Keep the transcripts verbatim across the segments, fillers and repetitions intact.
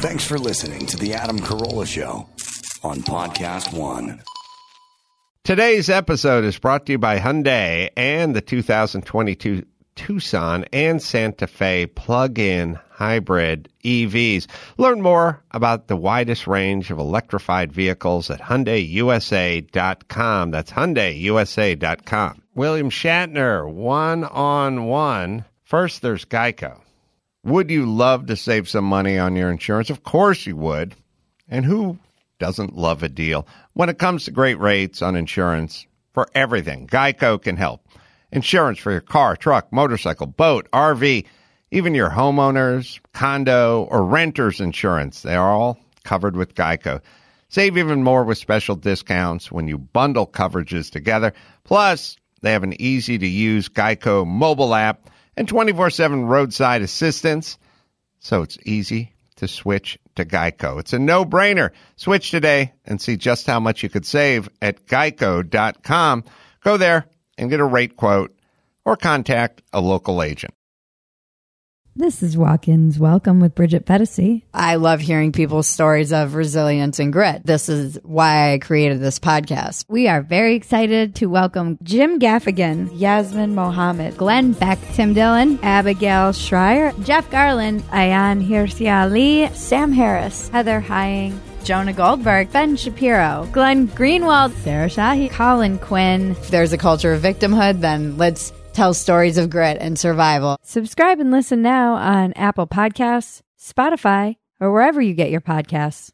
Thanks for listening to The Adam Carolla Show on Podcast One. Today's episode is brought to you by Hyundai and the two thousand twenty-two Tucson and Santa Fe plug-in hybrid E Vs. Learn more about the widest range of electrified vehicles at Hyundai U S A dot com. That's Hyundai U S A dot com. William Shatner, one-on-one. First, there's Geico. Would you love to save some money on your insurance? Of course you would. And who doesn't love a deal? When it comes to great rates on insurance for everything, Geico can help. Insurance for your car, truck, motorcycle, boat, R V, even your homeowners, condo, or renter's insurance. They are all covered with Geico. Save even more with special discounts when you bundle coverages together. Plus, they have an easy-to-use Geico mobile app and twenty-four seven roadside assistance, so it's easy to switch to Geico. It's a no-brainer. Switch today and see just how much you could save at geico dot com. Go there and get a rate quote or contact a local agent. This is Walk-Ins Welcome with Bridget Pedicy. I love hearing people's stories of resilience and grit. This is why I created this podcast. We are very excited to welcome Jim Gaffigan, Yasmin Mohammed, Glenn Beck, Tim Dillon, Abigail Schreier, Jeff Garland, Ayan Hirsi Ali, Sam Harris, Heather Hying, Jonah Goldberg, Ben Shapiro, Glenn Greenwald, Sarah Shahi, Colin Quinn. If there's a culture of victimhood, then let's tell stories of grit and survival. Subscribe and listen now on Apple Podcasts, Spotify, or wherever you get your podcasts.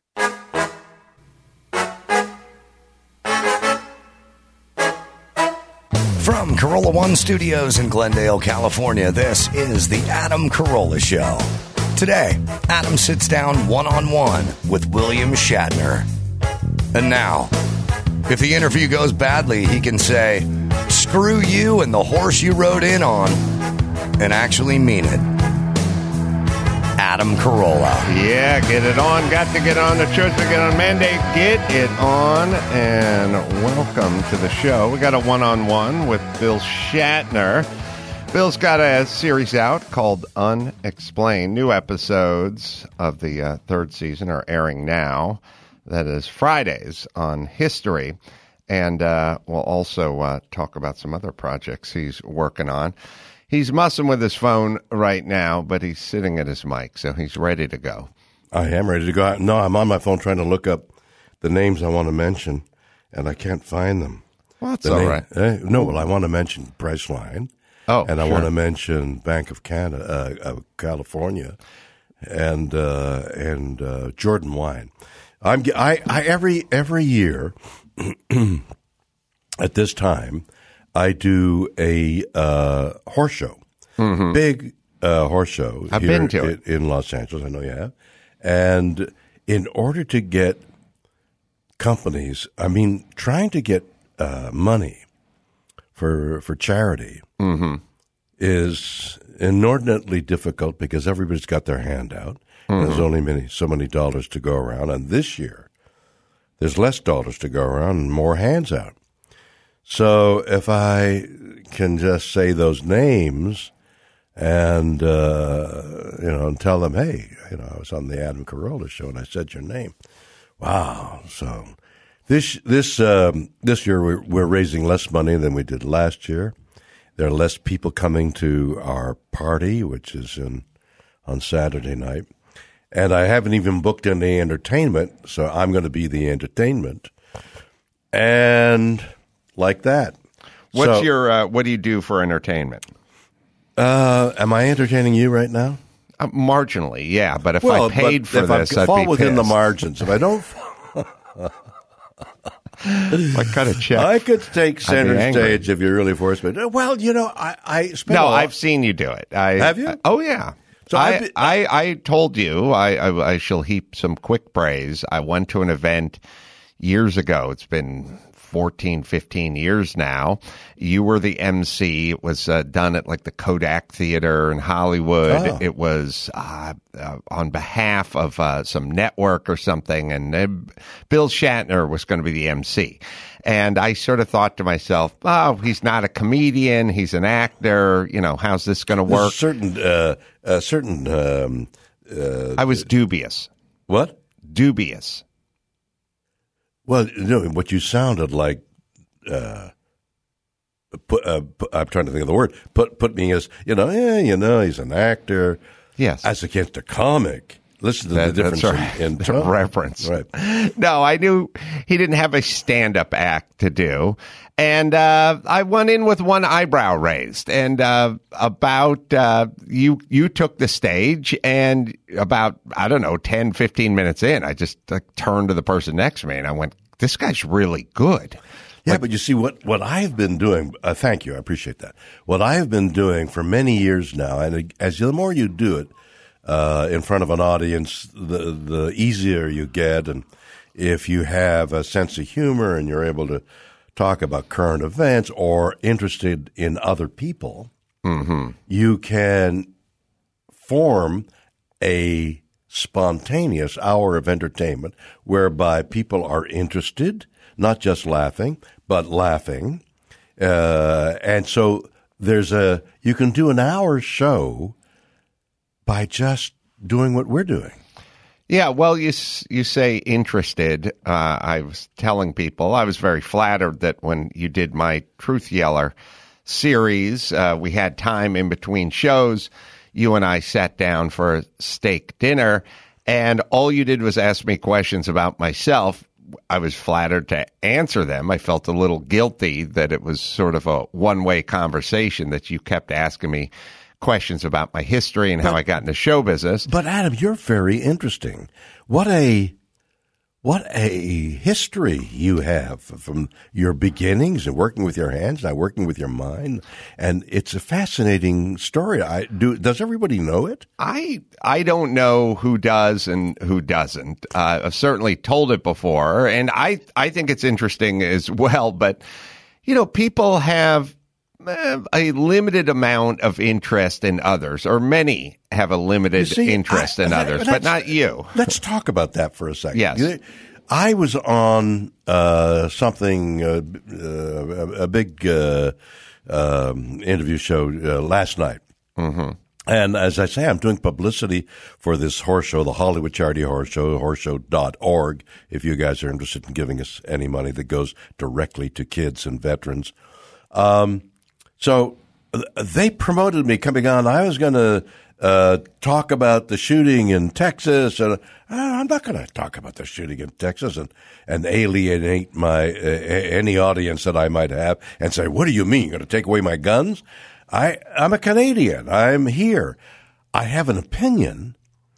From Carolla One Studios in Glendale, California, this is The Adam Carolla Show. Today, Adam sits down one-on-one with William Shatner. And now, if the interview goes badly, he can say, "Screw you and the horse you rode in on," and actually mean it. Adam Carolla. Yeah, get it on. Got to get on the church to get on mandate. Get it on. And welcome to the show. We got a one-on-one with Bill Shatner. Bill's got a series out called Unexplained. New episodes of the uh, third season are airing now. That is Fridays on History. And uh, we'll also uh, talk about some other projects he's working on. He's mussing with his phone right now, but he's sitting at his mic, so he's ready to go. I am ready to go. No, I'm on my phone trying to look up the names I want to mention, and I can't find them. Well, that's the all name, right. Uh, no, well, I want to mention Priceline. Oh, and I sure. want to mention Bank of Canada, uh, uh, California, and uh, and uh, Jordan Wine. I'm I, I every every year at this time I do a uh, horse show, mm-hmm. big uh, horse show. I've here been to in, it in Los Angeles. I know you have. And in order to get companies, I mean, trying to get uh, money for for charity mm-hmm. is inordinately difficult because everybody's got their hand out. Mm-hmm. There's only many so many dollars to go around, and this year there's less dollars to go around and more hands out. So if I can just say those names and uh, you know and tell them, hey, you know, I was on the Adam Carolla Show and I said your name. Wow! So this this um, this year we're, we're raising less money than we did last year. There are less people coming to our party, which is in on Saturday night. And I haven't even booked any entertainment, so I'm going to be the entertainment. And like that. What's so, your, uh, what do you do for entertainment? Uh, am I entertaining you right now? Uh, marginally, yeah. But if well, I paid for if this, I I'd fall be within pissed. the margins. If I don't, I cut a check. I could take center angry. stage if you really force me. Well, you know, I, I spent No, a lot. I've seen you do it. I, Have you? I, oh, yeah. So I, I've been- I, I told you, I, I, I shall heap some quick praise. I went to an event years ago. It's been fourteen, fifteen years now. You were the M C. It was uh, done at like the Kodak Theater in Hollywood. Oh. It was uh, uh, on behalf of uh, some network or something, and uh, Bill Shatner was going to be the M C. And I sort of thought to myself, oh, he's not a comedian. He's an actor. You know, how's this going to There's work? certain, uh, uh, certain. Um, uh, I was dubious. What? Dubious. Well, you know, what you sounded like, uh, put, uh, put, I'm trying to think of the word, put put me as, you know, yeah, you know, he's an actor. Yes. As against a comic. Listen to That- the difference that's right. in, in The tone. reference. Right. No, I knew he didn't have a stand-up act to do. And uh, I went in with one eyebrow raised. And uh, about, uh, you you took the stage, and about, I don't know, ten, fifteen minutes in, I just like, turned to the person next to me, and I went, this guy's really good. Yeah, but you see, what, what I've been doing, uh, thank you, I appreciate that. What I have been doing for many years now, and as the more you do it uh, in front of an audience, the the easier you get. And if you have a sense of humor and you're able to talk about current events or interested in other people, Mm-hmm. you can form a spontaneous hour of entertainment whereby people are interested, not just laughing, but laughing. Uh, and so there's a, you can do an hour show by just doing what we're doing. Yeah, well, you s- you say interested. Uh, I was telling people I was very flattered that when you did my Truth Yeller series, uh, we had time in between shows. You and I sat down for a steak dinner, and all you did was ask me questions about myself. I was flattered to answer them. I felt a little guilty that it was sort of a one-way conversation, that you kept asking me questions about my history and how I got into show business. But Adam, you're very interesting. What a what a history you have from your beginnings and working with your hands, now working with your mind, and it's a fascinating story. I do. Does everybody know it? I I don't know who does and who doesn't. Uh, I've certainly told it before, and I I think it's interesting as well. But you know, people have uh, a limited amount of interest in others, or many have a limited see, interest I- in I- others, that's- but not you. Let's talk about that for a second. Yes. I was on uh, something, uh, uh, a big uh, um, interview show uh, last night. Mm-hmm. And as I say, I'm doing publicity for this horse show, the Hollywood Charity Horse Show, horse show dot org, if you guys are interested in giving us any money that goes directly to kids and veterans. Um, so uh, they promoted me coming on. I was going to uh, talk about the shooting in Texas, and uh, I'm not going to talk about the shooting in Texas and, and alienate my uh, any audience that I might have and say, what do you mean? You're going to take away my guns? I, I'm a Canadian. I'm here. I have an opinion,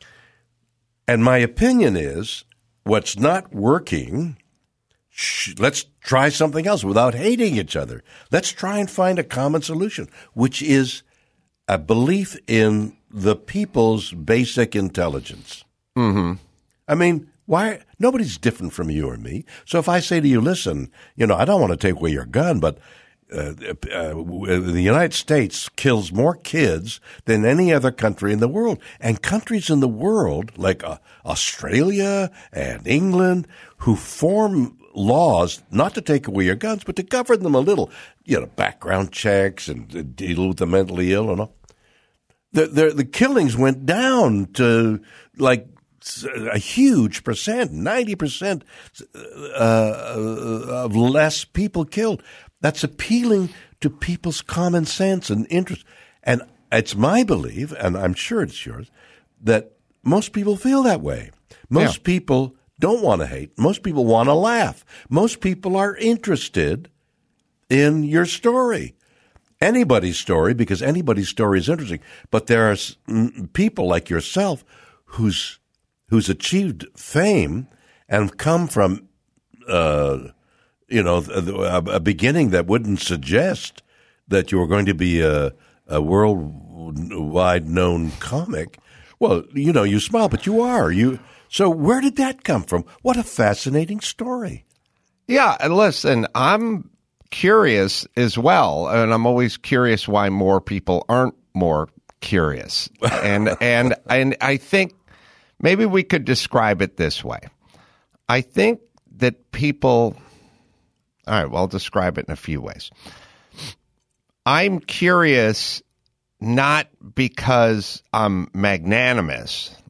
and my opinion is what's not working, sh- let's try something else without hating each other. Let's try and find a common solution, which is a belief in the people's basic intelligence. Mm-hmm. I mean, why? Nobody's different from you or me. So if I say to you, listen, you know, I don't want to take away your gun, but Uh, uh, the United States kills more kids than any other country in the world. And countries in the world, like uh, Australia and England, who form laws not to take away your guns, but to govern them a little, you know, background checks and uh, deal with the mentally ill and all. The, the, the killings went down to like a huge percent, ninety percent uh, of less people killed. That's appealing to people's common sense and interest. And it's my belief, and I'm sure it's yours, that most people feel that way. Most Yeah. people don't want to hate. Most people want to laugh. Most people are interested in your story. Anybody's story, because anybody's story is interesting. But there are mm, people like yourself who's who's achieved fame and come from uh you know, a, a beginning that wouldn't suggest that you were going to be a, a worldwide known comic. Well, you know, you smile, but you are. You. So where did that come from? What a fascinating story. Yeah, and listen, I'm curious as well, and I'm always curious why more people aren't more curious. And and and I think maybe we could describe it this way. I think that people. All right, well, I'll describe it in a few ways. I'm curious not because I'm magnanimous,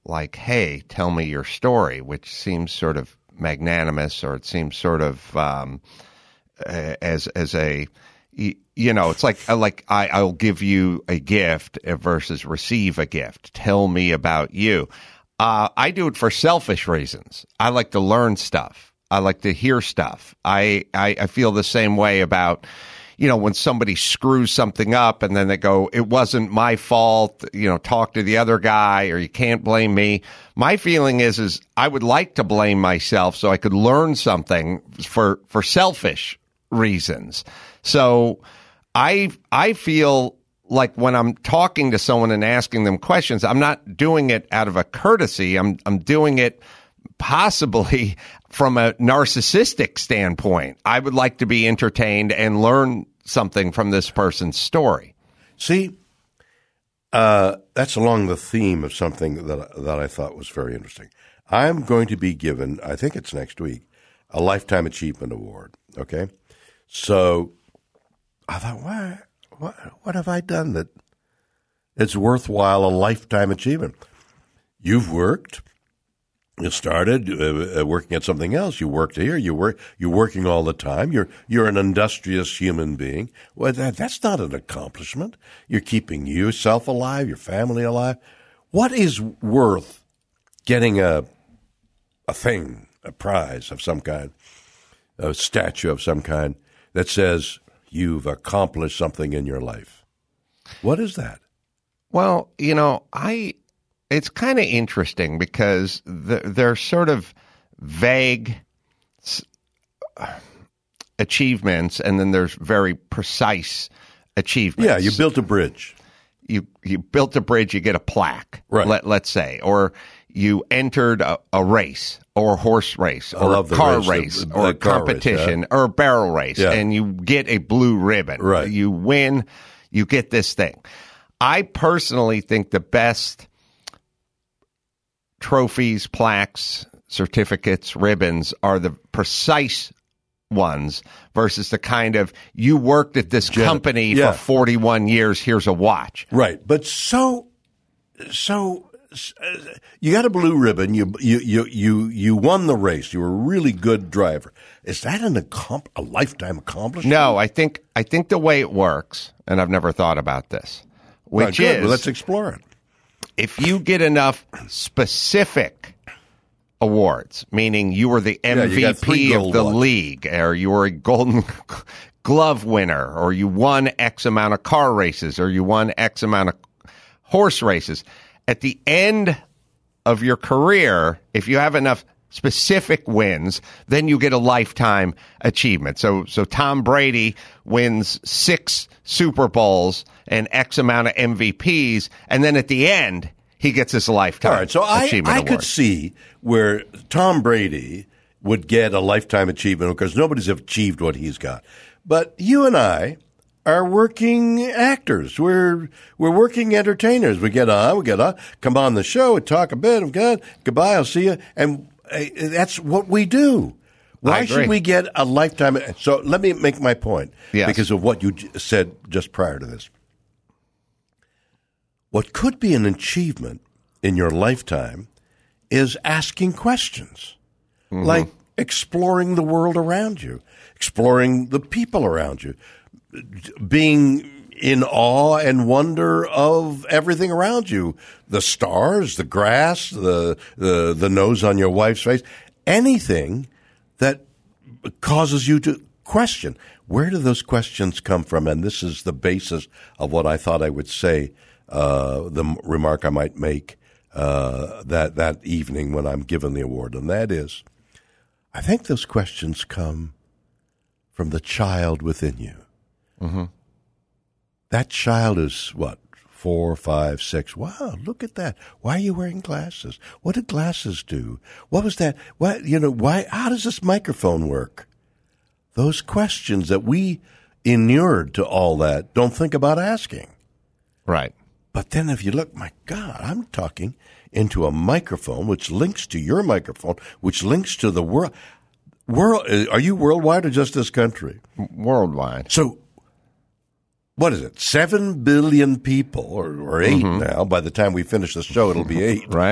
like, hey, tell me your story, which seems sort of magnanimous, or it seems sort of um, as as a, you know, it's like like I, I'll give you a gift versus receive a gift. Tell me about you. Uh, I do it for selfish reasons. I like to learn stuff. I like to hear stuff. I, I, I feel the same way about, you know, when somebody screws something up and then they go, it wasn't my fault, you know, talk to the other guy, or you can't blame me. My feeling is, is I would like to blame myself so I could learn something for, for selfish reasons. So I, I feel like when I'm talking to someone and asking them questions, I'm not doing it out of a courtesy. I'm, I'm doing it possibly from a narcissistic standpoint. I would like to be entertained and learn something from this person's story. See, uh, that's along the theme of something that that I thought was very interesting. I'm going to be given, I think it's next week, a Lifetime Achievement Award. Okay, so I thought, why, what, what have I done that it's worthwhile a lifetime achievement? You've worked. You started uh, working at something else. You worked here. You work. You're working all the time. You're you're an industrious human being. Well, that, that's not an accomplishment. You're keeping yourself alive, your family alive. What is worth getting a a thing, a prize of some kind, a statue of some kind that says you've accomplished something in your life? What is that? Well, you know, I. It's kind of interesting because the, they're sort of vague achievements, and then there's very precise achievements. Yeah, you built a bridge. You you built a bridge, you get a plaque, right. let, let's say, or you entered a, a race, or a horse race, I or love a car race, race, the, or the a competition, race, yeah. or a barrel race, yeah. and you get a blue ribbon. Right. You win, you get this thing. I personally think the best trophies, plaques, certificates, ribbons are the precise ones versus the kind of, you worked at this Gen- company yeah. for forty-one years, here's a watch. Right. But so, so uh, you got a blue ribbon. You, you, you, you, you won the race. You were a really good driver. Is that an accom- a lifetime accomplishment? No, I think, I think the way it works, and I've never thought about this, which right, good. is, Well, let's explore it. If you get enough specific awards, meaning you were the M V P yeah, you got three of gold the ones. league, or you were a Golden Glove winner, or you won X amount of car races, or you won X amount of horse races, at the end of your career, if you have enough specific wins, then you get a lifetime achievement. So, so Tom Brady wins six Super Bowls and X amount of M V Ps, and then at the end, he gets his lifetime All right, so I, achievement I award. could see where Tom Brady would get a lifetime achievement because nobody's achieved what he's got. But you and I are working actors. We're we're working entertainers. We get on, we get on, come on the show, we talk a bit, of good, goodbye, I'll see you, and uh, that's what we do. Why should we get a lifetime? So let me make my point yes. because of what you said just prior to this. What could be an achievement in your lifetime is asking questions, mm-hmm. like exploring the world around you, exploring the people around you, being in awe and wonder of everything around you, the stars, the grass, the the, the nose on your wife's face, anything that causes you to question. Where do those questions come from? And this is the basis of what I thought I would say, uh, the remark I might make uh, that, that evening when I'm given the award. And that is, I think those questions come from the child within you. Mm-hmm. That child is, what, four, five, six. Wow, look at that. Why are you wearing glasses? What did glasses do? What was that? What, you know, why? How does this microphone work? Those questions that we inured to all that don't think about asking. Right. But then if you look, my God, I'm talking into a microphone which links to your microphone, which links to the world. World, are you worldwide or just this country? Worldwide. So what is it? Seven billion people, or, or eight mm-hmm. now. By the time we finish the show, it'll be eight. Right.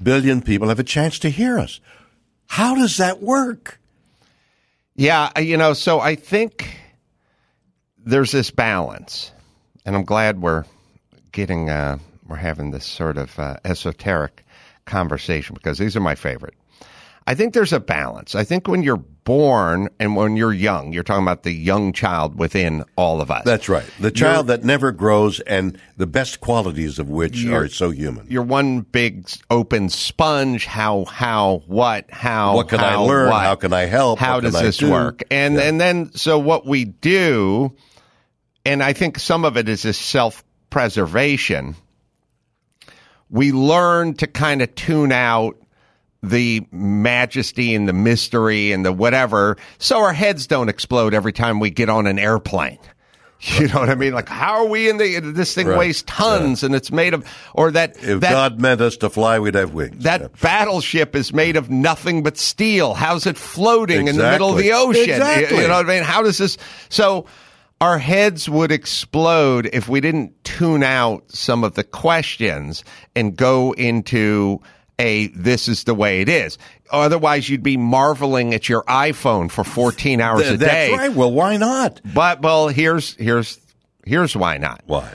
billion people have a chance to hear us. How does that work? Yeah, you know, so I think there's this balance, and I'm glad we're getting, uh, we're having this sort of uh, esoteric conversation because these are my favorite. I think there's a balance. I think when you're born and when you're young, you're talking about the young child within all of us. That's right. The child you're, that never grows and the best qualities of which are so human. You're one big open sponge. How, how, what, how, What can how, I learn? What? How can I help? How what does can this I do? work? And, yeah. and then, so what we do, and I think some of it is this self-preservation, we learn to kind of tune out the majesty and the mystery and the whatever, so our heads don't explode every time we get on an airplane. You know what I mean? Like, how are we in the, this thing right. weighs tons yeah. and it's made of, or that. If that, God meant us to fly, we'd have wings. That yeah. battleship is made of nothing but steel. How's it floating exactly. in the middle of the ocean? Exactly. You know what I mean? How does this, so our heads would explode if we didn't tune out some of the questions and go into a, this is the way it is. Otherwise, you'd be marveling at your iPhone for fourteen hours Th- a day. That's right. Well, why not? But, well, here's, here's, here's why not. Why?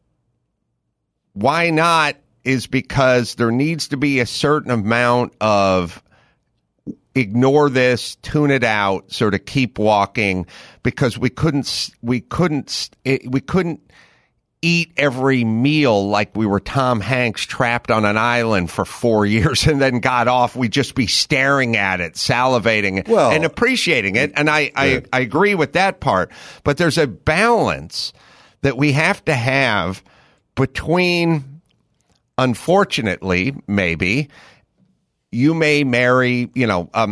Why not is because there needs to be a certain amount of ignore this, tune it out, sort of keep walking, because we couldn't, we couldn't, we couldn't eat every meal like we were Tom Hanks trapped on an island for four years and then got off. We'd just be staring at it, salivating well, and appreciating it. And I, I, I agree with that part. But there's a balance that we have to have between, unfortunately, maybe, you may marry, you know, um,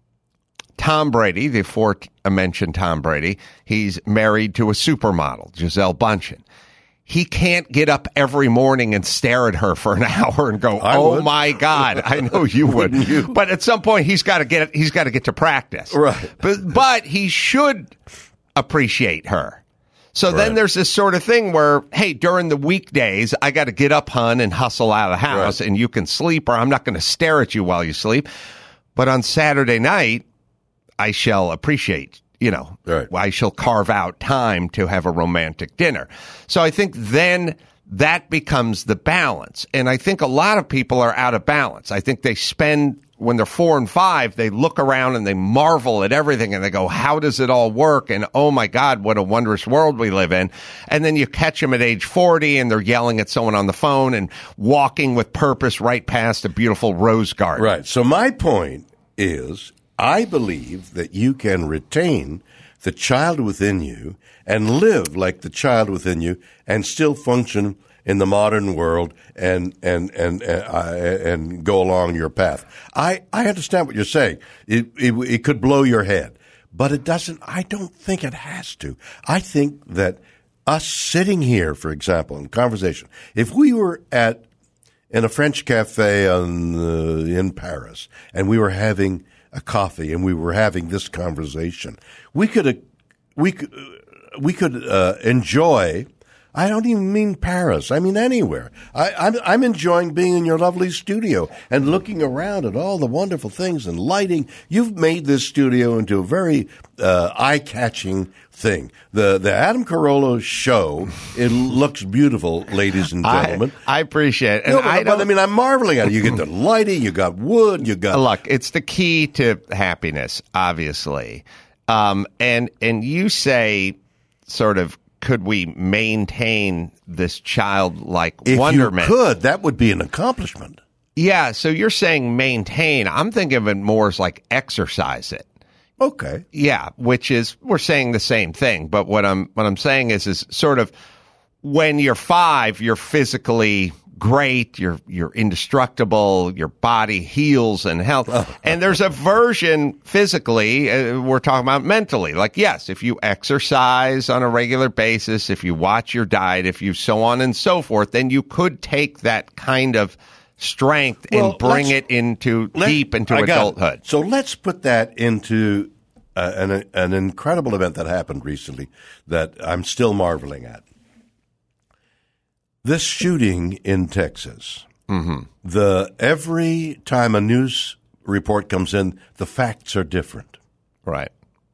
Tom Brady, the aforementioned Tom Brady, he's married to a supermodel, Gisele Bündchen. He can't get up every morning and stare at her for an hour and go, I "Oh would. my God!" I know you would, you? But at some point he's got to get he's got to get to practice, right? But but he should appreciate her. So right. then there's this sort of thing where, hey, during the weekdays, I got to get up, hun, and hustle out of the house, right. and you can sleep, or I'm not going to stare at you while you sleep. But on Saturday night, I shall appreciate. You know, right. I shall carve out time to have a romantic dinner. So I think then that becomes the balance. And I think a lot of people are out of balance. I think they spend, when they're four and five, they look around and they marvel at everything and they go, how does it all work? And oh my God, what a wondrous world we live in. And then you catch them at age forty and they're yelling at someone on the phone and walking with purpose right past a beautiful rose garden. Right. So my point is, I believe that you can retain the child within you and live like the child within you and still function in the modern world and and and and, uh, and go along your path. I, I understand what you're saying. It, it it could blow your head, but it doesn't. I don't think it has to. I think that us sitting here, for example, in conversation, if we were at in a French cafe on, uh, in Paris and we were having a coffee and we were having this conversation, we could, uh, we could, uh, we could, uh, enjoy, I don't even mean Paris. I mean anywhere. I, I'm, I'm enjoying being in your lovely studio and looking around at all the wonderful things and lighting. You've made this studio into a very, uh, eye-catching thing. The, the Adam Carolla show, it looks beautiful, ladies and gentlemen. I, I appreciate it. And no, but, I, but I mean, I'm marveling at it. You get the lighting, you got wood, you got. Look, it's the key to happiness, obviously. Um, and, and you say sort of, could we maintain this childlike if wonderment? If you could, that would be an accomplishment. Yeah, so you're saying maintain. I'm thinking of it more as like exercise it. Okay. Yeah, which is, we're saying the same thing, but what I'm what I'm saying is is sort of when you're five, you're physically great, you're you're indestructible, your body heals and health. And there's a version physically, uh, we're talking about mentally. Like, yes, if you exercise on a regular basis, if you watch your diet, if you so on and so forth, then you could take that kind of strength well, and bring it into deep into I adulthood. So let's put that into uh, an an incredible event that happened recently that I'm still marveling at. This shooting in Texas Mm-hmm. The every time a news report comes in, the facts are different. Right.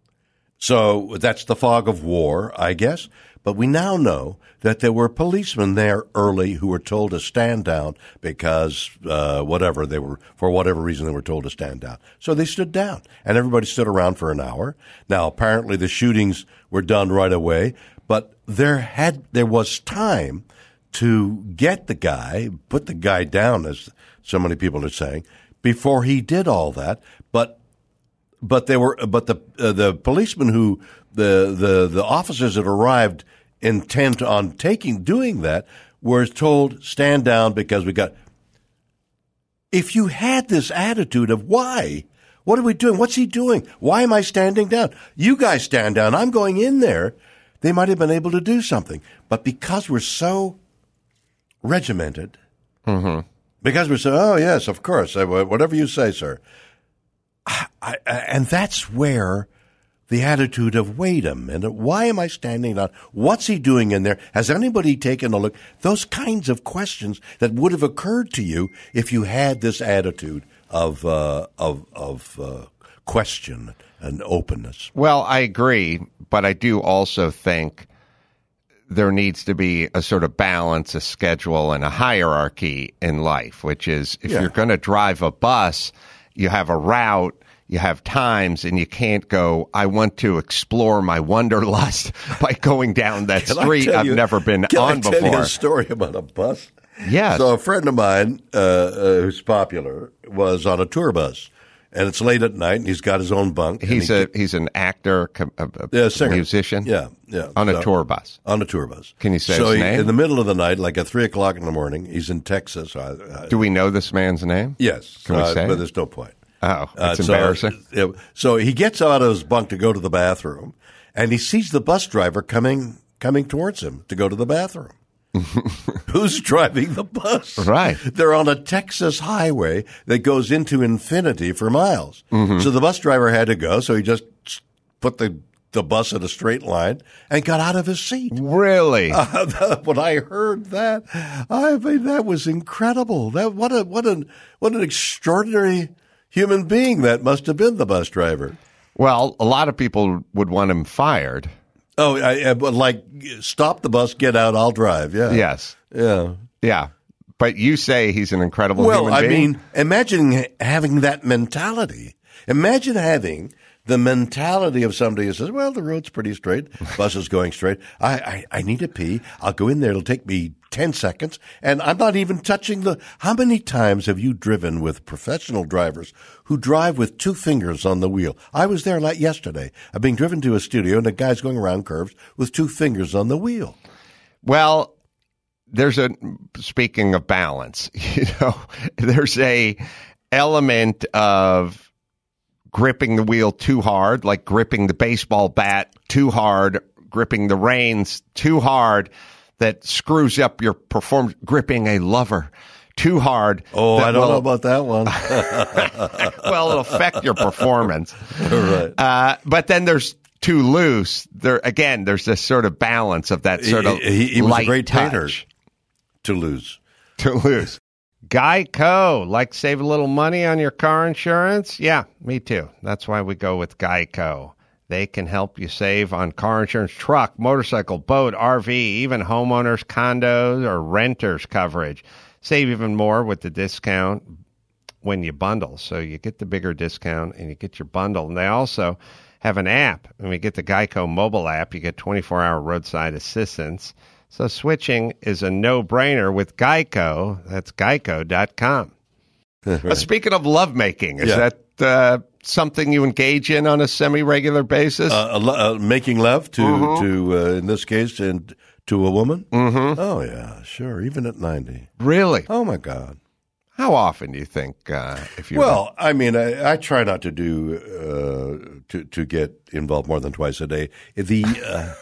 So that's the fog of war, I guess. But we now know that there were policemen there early who were told to stand down because uh, whatever they were, for whatever reason, they were told to stand down. So they stood down, and everybody stood around for an hour. Now, apparently, the shootings were done right away, but there had there was time to get the guy, put the guy down, as so many people are saying, before he did all that. But but they were but the uh, the policemen who the the the officers that arrived intent on taking doing that were told stand down because we got. If you had this attitude of why, what are we doing? What's he doing? Why am I standing down? You guys stand down. I'm going in there. They might have been able to do something, but because we're so regimented, mm-hmm. because we're so oh yes, of course, whatever you say, sir. I, I, and that's where the attitude of, wait a minute, why am I standing down? What's he doing in there? Has anybody taken a look? Those kinds of questions that would have occurred to you if you had this attitude of uh, of, of uh, question and openness. Well, I agree, but I do also think there needs to be a sort of balance, a schedule, and a hierarchy in life, which is if yeah. you're going to drive a bus, you have a route, you have times, and you can't go, I want to explore my wanderlust by going down that can street I've you, never been can on I tell before. You a story about a bus? Yes. So a friend of mine uh, uh, who's popular was on a tour bus, and it's late at night, and he's got his own bunk. He's he, a he's an actor, a, a yeah, singer. musician. Yeah, yeah. On so, a tour bus. On a tour bus. Can you say so his he, name? in the middle of the night, like at three o'clock in the morning, he's in Texas. Uh, Do we know this man's name? Yes. Can we uh, say? But there's no point. Oh, it's uh, so, embarrassing. Uh, so he gets out of his bunk to go to the bathroom, and he sees the bus driver coming coming towards him to go to the bathroom. Who's driving the bus? Right. They're on a Texas highway that goes into infinity for miles. Mm-hmm. So the bus driver had to go, so he just put the the bus in a straight line and got out of his seat. Really? Uh, when I heard that, I mean, that was incredible. That what a what an what an extraordinary human being that must have been, the bus driver. Well, a lot of people would want him fired. Oh, I, I, like, stop the bus, get out, I'll drive. Yeah. Yes. Yeah. Yeah. But you say he's an incredible well, human I being? Well, I mean, imagine having that mentality. Imagine having the mentality of somebody who says, well, the road's pretty straight, bus is going straight. I, I, I need to pee. I'll go in there. It'll take me ten seconds, and I'm not even touching the – how many times have you driven with professional drivers who drive with two fingers on the wheel? I was there like yesterday. I'm being driven to a studio, and the guy's going around curves with two fingers on the wheel. Well, there's a – speaking of balance, you know, there's a element of – gripping the wheel too hard, like gripping the baseball bat too hard, gripping the reins too hard, that screws up your performance. Gripping a lover too hard. Oh, I don't will, know about that one. Well, it'll affect your performance. Right. Uh, but then there's too loose. There again, there's this sort of balance of that sort of he, he, he was light a great painter touch. To lose. To lose. Geico, like save a little money on your car insurance? Yeah, me too. That's why we go with Geico. They can help you save on car insurance, truck, motorcycle, boat, R V, even homeowners, condos, or renters coverage. Save even more with the discount when you bundle. So you get the bigger discount and you get your bundle. And they also have an app. When you get the Geico mobile app, you get twenty-four hour roadside assistance. So switching is a no-brainer with Geico. That's geico dot com. Right. Uh, speaking of lovemaking, is yeah. that uh, something you engage in on a semi-regular basis? Uh, uh, making love to, mm-hmm. to uh, in this case, and to a woman? Mm-hmm. Oh, yeah, sure, even at ninety. Really? Oh, my God. How often do you think uh, if you Well, I mean, I, I try not to do, uh, to, to get involved more than twice a day. The... Uh,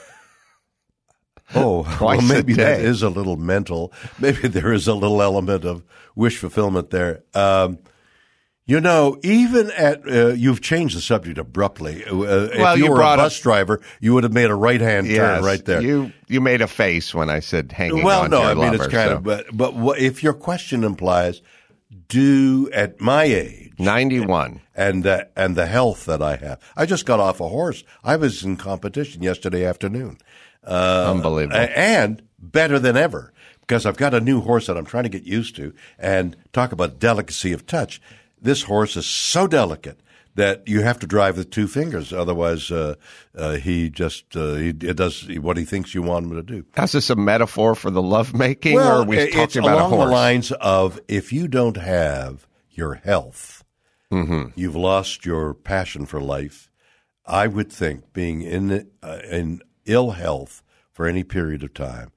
Oh, well, maybe that is a little mental. Maybe there is a little element of wish fulfillment there. Um, You know, even at uh, you've changed the subject abruptly. Uh, if Well, you, you were a brought bus up- driver, you would have made a right-hand Yes, turn right there. You you made a face when I said hanging well, on no, to your I mean lover, it's kind so. of, but but what, if your question implies, do at my age ninety-one. and uh, and the health that I have, I just got off a horse. I was in competition yesterday afternoon. Uh, Unbelievable. And better than ever because I've got a new horse that I'm trying to get used to. And talk about delicacy of touch. This horse is so delicate that you have to drive with two fingers. Otherwise, uh, uh, he just uh, he it does what he thinks you want him to do. Is this a metaphor for the lovemaking, or Well, are we it's talking about along a horse? the lines of if you don't have your health, Mm-hmm. you've lost your passion for life. I would think being in uh, in ill health for any period of time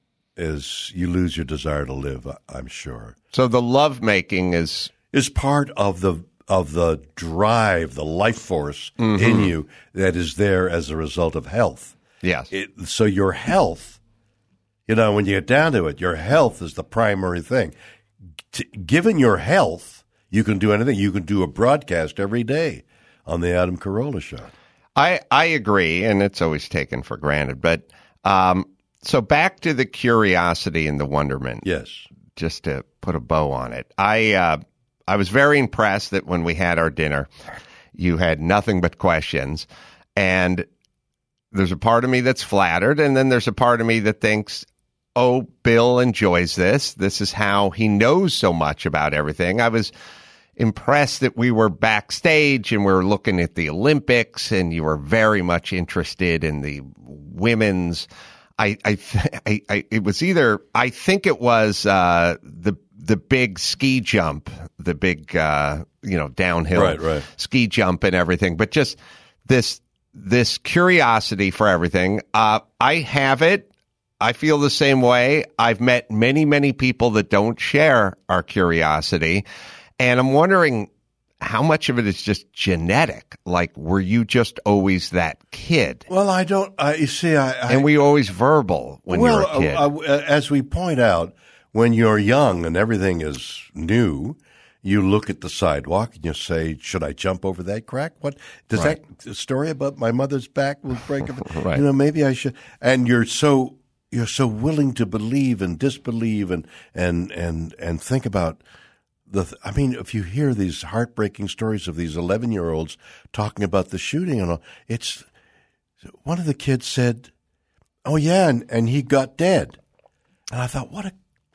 is you lose your desire to live. I'm sure So the lovemaking is is part of the of the drive, the life force Mm-hmm. in you that is there as a result of health. yes. It, so your health, you know, when you get down to it, your health is the primary thing. T- given your health, you can do anything. You can do a broadcast every day on the Adam Carolla Show. I, I agree, and it's always taken for granted. But um, so back to the curiosity and the wonderment. Yes. Just to put a bow on it, I uh, I was very impressed that when we had our dinner, you had nothing but questions, and there's a part of me that's flattered, and then there's a part of me that thinks, oh, Bill enjoys this. This is how he knows so much about everything. I was impressed that we were backstage and we were looking at the Olympics, and you were very much interested in the women's. I, I, I, I it was either, I think it was uh, the the big ski jump, the big uh, you know downhill Right, right. ski jump and everything, but just this this curiosity for everything. Uh, I have it. I feel the same way. I've met many, many people that don't share our curiosity. And I'm wondering how much of it is just genetic. Like, were you just always that kid? Well, I don't. I you see, I, I And were you always verbal when well, you were a kid? uh, uh, as we point out, when you're young and everything is new, you look at the sidewalk and you say, "Should I jump over that crack? What does Right. that story about my mother's back will break? Right. You know, maybe I should." And you're so you're so willing to believe and disbelieve and and and and think about the. Th- I mean, if you hear these heartbreaking stories of these eleven-year-olds talking about the shooting and all, it's one of the kids said, "Oh yeah, and, and he got dead," and I thought, what a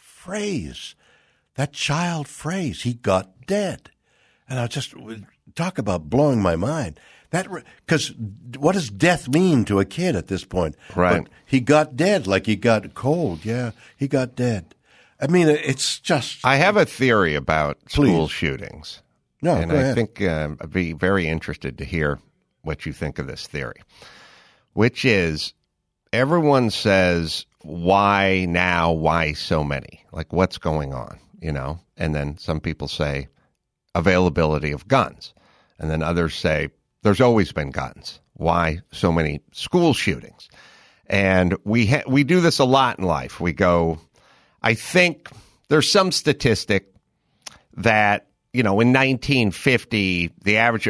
phrase. That child phrase, he got dead. And I just talk about blowing my mind. That because what does death mean to a kid at this point? Right. But he got dead, like he got cold. Yeah, he got dead. I mean, it's just. I have a theory about school Please. shootings. No, and go I ahead. think um, I'd be very interested to hear what you think of this theory, which is everyone says, why now? Why so many? Like, what's going on? You know? And then some people say availability of guns. And then others say there's always been guns. Why so many school shootings? And we ha- we do this a lot in life. We go, I think there's some statistic that, you know, in nineteen fifty, the average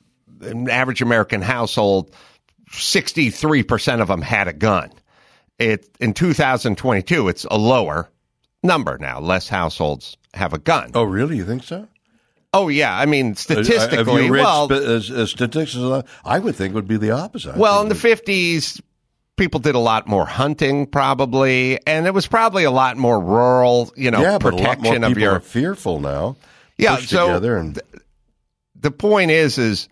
average American household, sixty-three percent of them had a gun. It in two thousand twenty-two, it's a lower number now. Less households have a gun. Oh, really? You think so? Oh yeah, I mean Have statistically, you read well, sp- uh, uh, statistics? I would think it would be the opposite. I well, think in the fifties, people did a lot more hunting, probably, and it was probably a lot more rural, you know, yeah, but a lot more protection people of your. are fearful now. Yeah, Pushed so together and the point is, is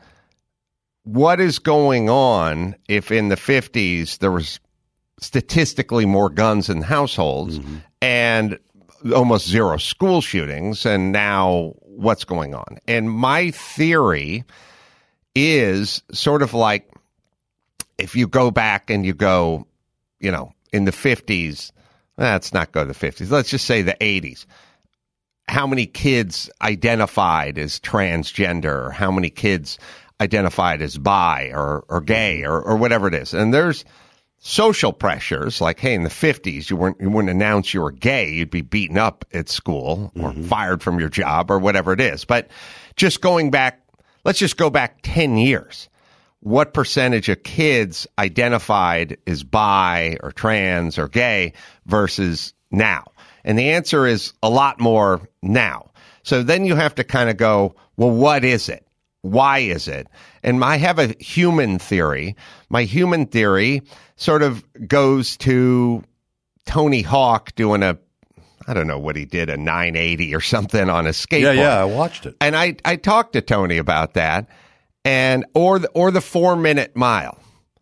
what is going on if in the fifties there was statistically more guns in households Mm-hmm. and almost zero school shootings, and now what's going on? And my theory is sort of like if you go back and you go, you know, in the fifties, let's not go to the fifties, let's just say the eighties. How many kids identified as transgender, or how many kids identified as bi or, or gay or, or whatever it is. And there's social pressures, like, hey, in the fifties, you weren't you wouldn't announce you were gay. You'd be beaten up at school or mm-hmm. fired from your job or whatever it is. But just going back, let's just go back ten years. What percentage of kids identified as bi or trans or gay versus now? And the answer is a lot more now. So then you have to kind of go, well, what is it? Why is it? And I have a human theory. My human theory sort of goes to Tony Hawk doing a, I don't know what he did, a nine eighty or something on a skateboard. Yeah, yeah, I watched it. And I, I talked to Tony about that. And or the, or the four minute mile.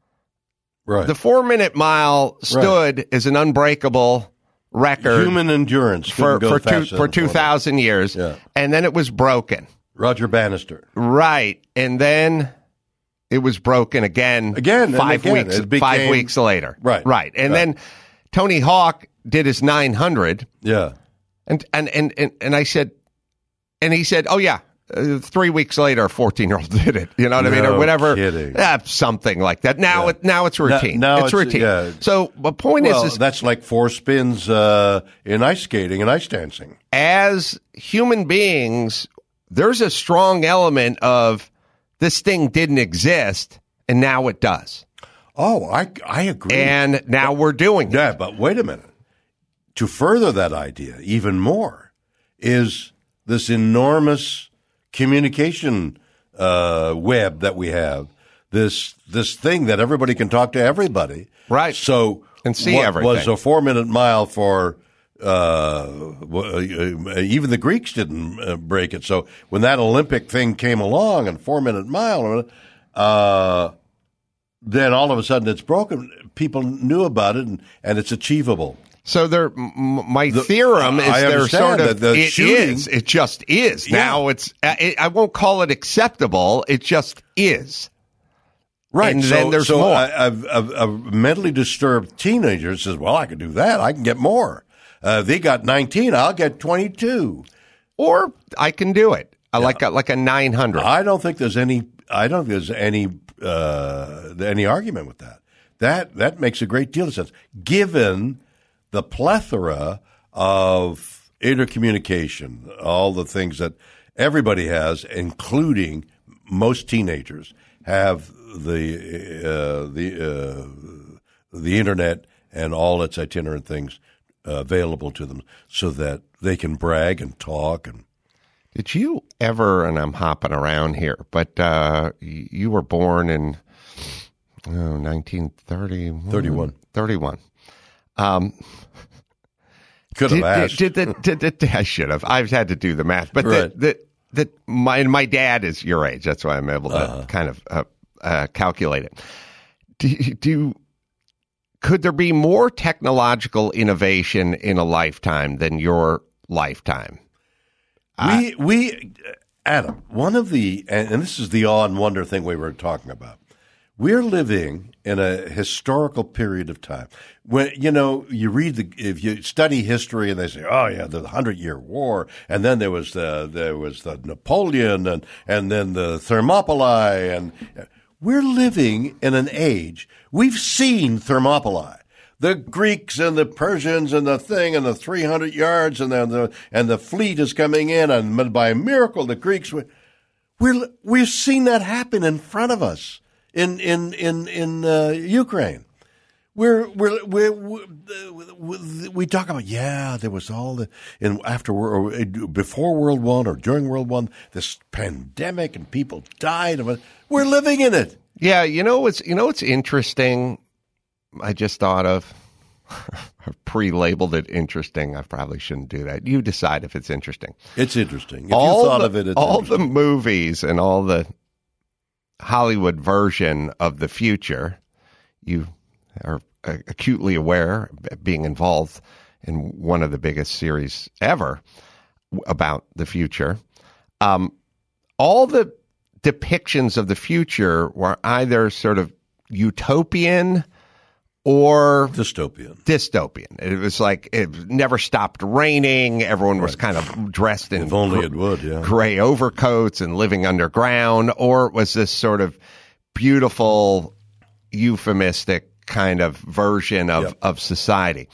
Right. The four minute mile stood right. as an unbreakable record. Human endurance for for two for two thousand years. Yeah. And then it was broken. Roger Bannister. Right. And then it was broken again. Again, five again. weeks Became, five weeks later. Right. Right. And right. then Tony Hawk did his nine hundred. Yeah. And and and and, and I said, and he said, oh yeah. Uh, three weeks later, a fourteen-year-old did it. You know what no I mean, or whatever. Kidding. Uh, something like that. Now, yeah. it, now it's routine. Now, now it's, it's routine. Yeah. So the point well, is, is, that's like four spins uh, in ice skating and ice dancing. As human beings, there's a strong element of this thing didn't exist, and now it does. Oh, I I agree. And now but, we're doing it. Yeah, but wait a minute. To further that idea even more is this enormous communication uh, web that we have, this this thing that everybody can talk to everybody. Right. So and see what everything. Was a four-minute mile for uh, even the Greeks didn't uh, break it. So when that Olympic thing came along and four-minute mile, uh, then all of a sudden it's broken. People knew about it, and, and it's achievable. So there, m- my the, theorem is there sort of the it shooting, is. It just is. Yeah. Now it's. It, I won't call it acceptable. It just is. Right. And so, then there's so more. A, a, a mentally disturbed teenager says, "Well, I can do that. I can get more. Uh, they got nineteen. I'll get twenty-two, or I can do it. I yeah. like a, like a nine hundred. I don't think there's any. I don't think there's any uh, any argument with that. That that makes a great deal of sense, given the plethora of intercommunication, all the things that everybody has, including most teenagers, have the uh, the uh, the internet and all its itinerant things uh, available to them, so that they can brag and talk. And did you ever? And I'm hopping around here, but uh, you were born in oh, nineteen thirty, thirty-one. thirty-one. Um, Could have asked. Did, did, did, did, did, I should have. I've had to do the math. But right. the, the, the, my, my dad is your age. That's why I'm able to uh-huh. kind of uh, uh, calculate it. Do, do could there be more technological innovation in a lifetime than your lifetime? We, uh, we, Adam, one of the, and, and this is the awe and wonder thing we were talking about. We're living in a historical period of time when, you know, you read the, if you study history and they say, oh yeah, the Hundred Year War, and then there was the, there was the Napoleon and, and then the Thermopylae, and we're living in an age, we've seen Thermopylae. The Greeks and the Persians and the thing and the three hundred yards and the, the and the fleet is coming in, and by miracle the Greeks were, we're, we've seen that happen in front of us. In in in in uh, Ukraine, we're we're, we're we we talk about yeah there was all the in after or before World One or during World One this pandemic and people died. We're living in it. Yeah, you know what's you know what's interesting. I just thought of. I've pre-labeled it interesting. I probably shouldn't do that. You decide if it's interesting. It's interesting. If all you thought the, of it, it's all the movies and all the Hollywood version of the future, you are acutely aware, being involved in one of the biggest series ever about the future. Um, all the depictions of the future were either sort of utopian or dystopian. Dystopian. It was like it never stopped raining. Everyone was right. kind of dressed in if only gr- it would, yeah. gray overcoats and living underground. Or it was this sort of beautiful, euphemistic kind of version of, Yep. of society.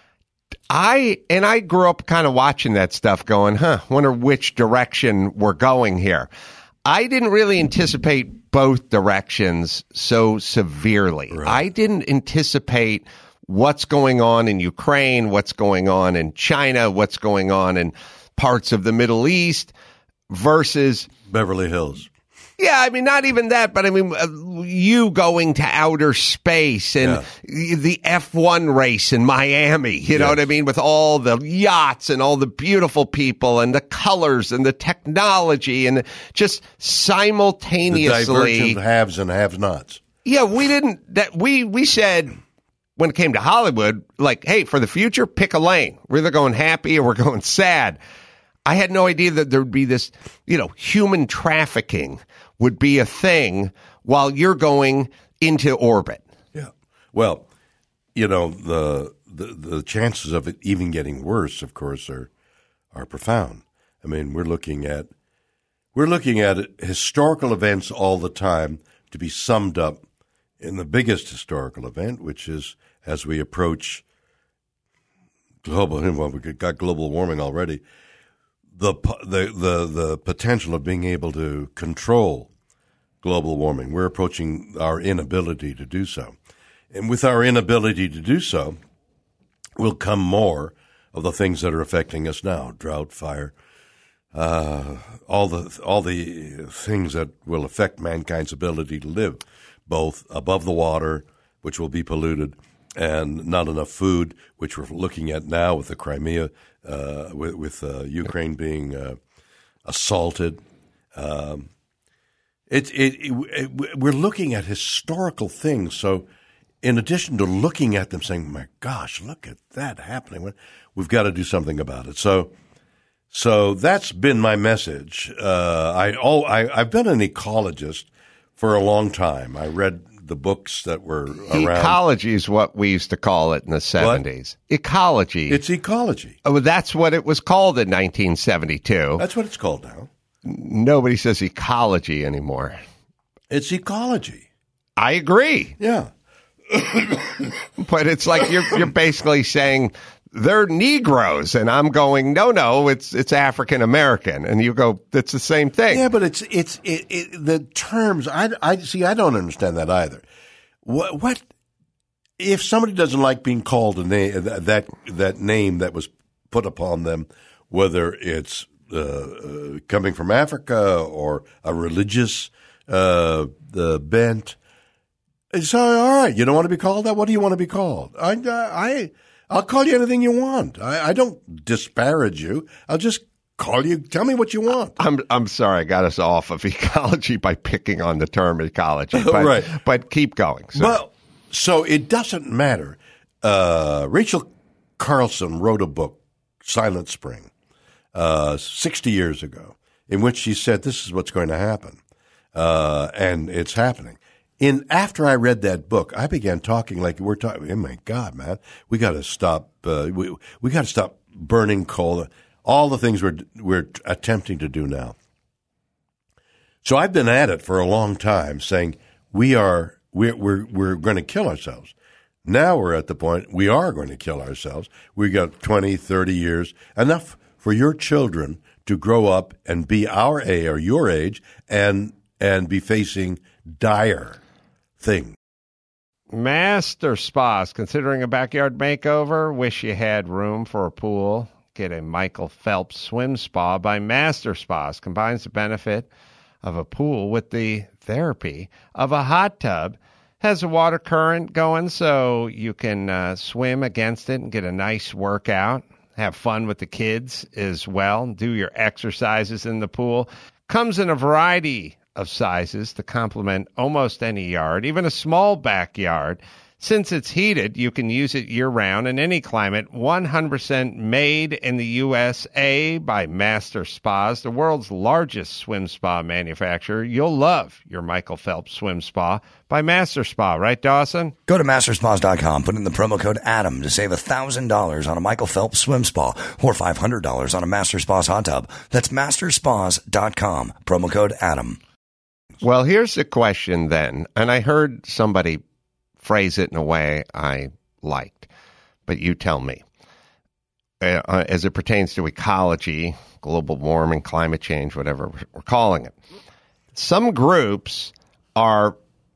I and I grew up kind of watching that stuff going, huh, wonder which direction we're going here. I didn't really anticipate both directions so severely. Right. I didn't anticipate what's going on in Ukraine, what's going on in China, what's going on in parts of the Middle East versus Beverly Hills. yeah, I mean, not even that, but I mean, uh, you going to outer space and Yeah. the F one race in Miami, you know Yes. what I mean? With all the yachts and all the beautiful people and the colors and the technology and just The simultaneously. divergent haves and have-nots. Yeah, we didn't, that we, we said when it came to Hollywood, like, hey, for the future, pick a lane. We're either going happy or we're going sad. I had no idea that there would be this, you know, human trafficking would be a thing while you're going into orbit. Yeah. Well, you know, the, the the chances of it even getting worse, of course, are are profound. I mean, we're looking at we're looking at historical events all the time to be summed up in the biggest historical event, which is as we approach global. Well, we got global warming already. The the the the potential of being able to control global warming. We're approaching our inability to do so. And with our inability to do so will come more of the things that are affecting us now, drought, fire, uh, all the all the things that will affect mankind's ability to live, both above the water, which will be polluted, and not enough food, which we're looking at now with the Crimea, uh, with, with uh, Ukraine being uh, assaulted. Um, It, it, it, we're looking at historical things. So in addition to looking at them saying, my gosh, look at that happening, we've got to do something about it. So so that's been my message. Uh, I, oh, I, I've been an ecologist for a long time. I read the books that were around. Ecology is what we used to call it in the seventies. Ecology. It's ecology. Oh, that's what it was called in nineteen seventy-two. That's what it's called now. Nobody says ecology anymore. It's ecology. I agree. Yeah. But it's like you're you're basically saying they're Negroes, and I'm going, no, no, it's it's African American, and you go, it's the same thing. Yeah, but it's it's it, it, the terms. I, I see. I don't understand that either. What what if somebody doesn't like being called a name that that name that was put upon them, whether it's uh, uh, coming from Africa or a religious uh, the bent? So all right, you don't want to be called that. What do you want to be called? I I I'll call you anything you want. I, I don't disparage you. I'll just call you. Tell me what you want. I'm I'm sorry, I got us off of ecology by picking on the term ecology. But, Right. But keep going. So. Well, so it doesn't matter. Uh, Rachel Carlson wrote a book, Silent Spring, uh, sixty years ago, in which she said this is what's going to happen, uh, and it's happening. In after I read that book, I began talking like we're talking. Oh my God, man, we got to stop. Uh, we we got to stop burning coal. All the things we're we're attempting to do now. So I've been at it for a long time, saying we are we're we're we're going to kill ourselves. Now we're at the point we are going to kill ourselves. We got twenty, thirty years, enough for your children to grow up and be our age or your age, and and be facing dire thing. Master Spas, considering a backyard makeover? Wish you had room for a pool? Get a Michael Phelps Swim Spa by Master Spas. Combines the benefit of a pool with the therapy of a hot tub. Has a water current going so you can uh, swim against it and get a nice workout. Have fun with the kids as well. Do your exercises in the pool. Comes in a variety of sizes to complement almost any yard, even a small backyard. Since it's heated, you can use it year-round in any climate. one hundred percent made in the U S A by Master Spas, the world's largest swim spa manufacturer. You'll love your Michael Phelps Swim Spa by Master Spa. Right, Dawson? Go to master spas dot com, put in the promo code ADAM to save one thousand dollars on a Michael Phelps Swim Spa or five hundred dollars on a Master Spas hot tub. That's master spas dot com, promo code ADAM. Well, here's the question then, and I heard somebody phrase it in a way I liked. But you tell me. Uh, as it pertains to ecology, global warming, climate change, whatever we're calling it. Some groups are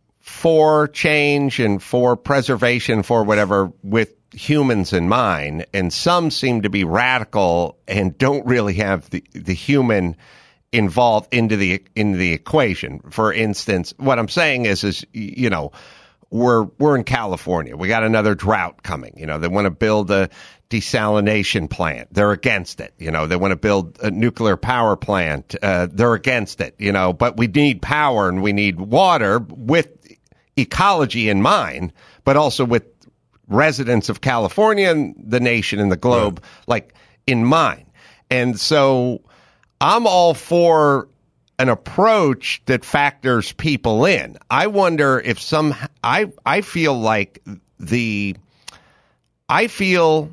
for change and for preservation, for whatever, with humans in mind, and some seem to be radical and don't really have the, the human involved into the into the equation. For instance, what I'm saying is, is you know, we're we're in California. We got another drought coming. You know, they want to build a desalination plant. They're against it. You know, they want to build a nuclear power plant. Uh, they're against it. You know, but we need power and we need water with ecology in mind, but also with residents of California and the nation and the globe, right, like in mind. And so I'm all for an approach that factors people in. I wonder if some, I, I feel like the, I feel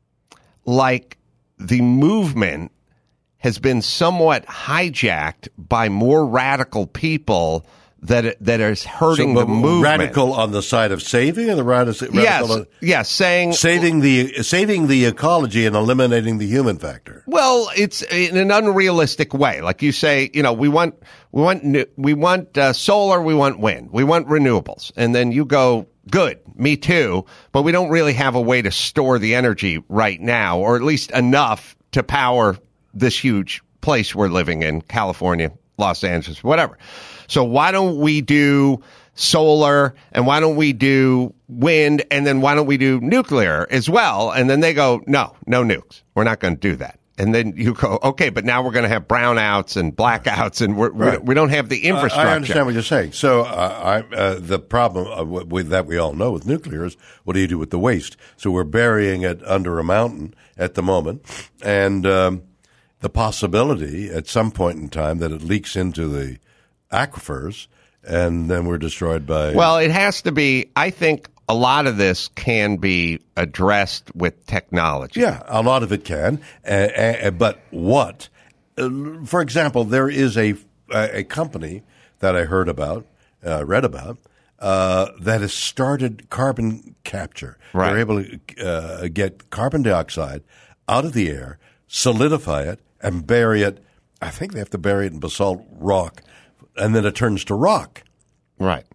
like the movement has been somewhat hijacked by more radical people that that is hurting so, the movement. Radical on the side of saving, or the radical? Yes, on, yes, saying saving the saving the ecology and eliminating the human factor. Well, it's in an unrealistic way. Like you say, you know, we want we want we want uh, solar, we want wind, we want renewables, and then you go, good, me too, but we don't really have a way to store the energy right now, or at least enough to power this huge place we're living in, California, Los Angeles, whatever. So why don't we do solar, and why don't we do wind, and then why don't we do nuclear as well? And then they go, no, no nukes. We're not going to do that. And then you go, okay, but now we're going to have brownouts and blackouts, and we're, right. we don't have the infrastructure. I understand what you're saying. So uh, I, uh, the problem uh, with that we all know with nuclear is, what do you do with the waste? So we're burying it under a mountain at the moment, and um, the possibility at some point in time that it leaks into the aquifers, and then we're destroyed by... Well, it has to be, I think a lot of this can be addressed with technology. Yeah, a lot of it can. Uh, uh, but what? Uh, for example, there is a, a company that I heard about, uh, read about, uh, that has started carbon capture. Right. They're able to uh, get carbon dioxide out of the air, solidify it, and bury it. I think they have to bury it in basalt rock, and then it turns to rock. Right.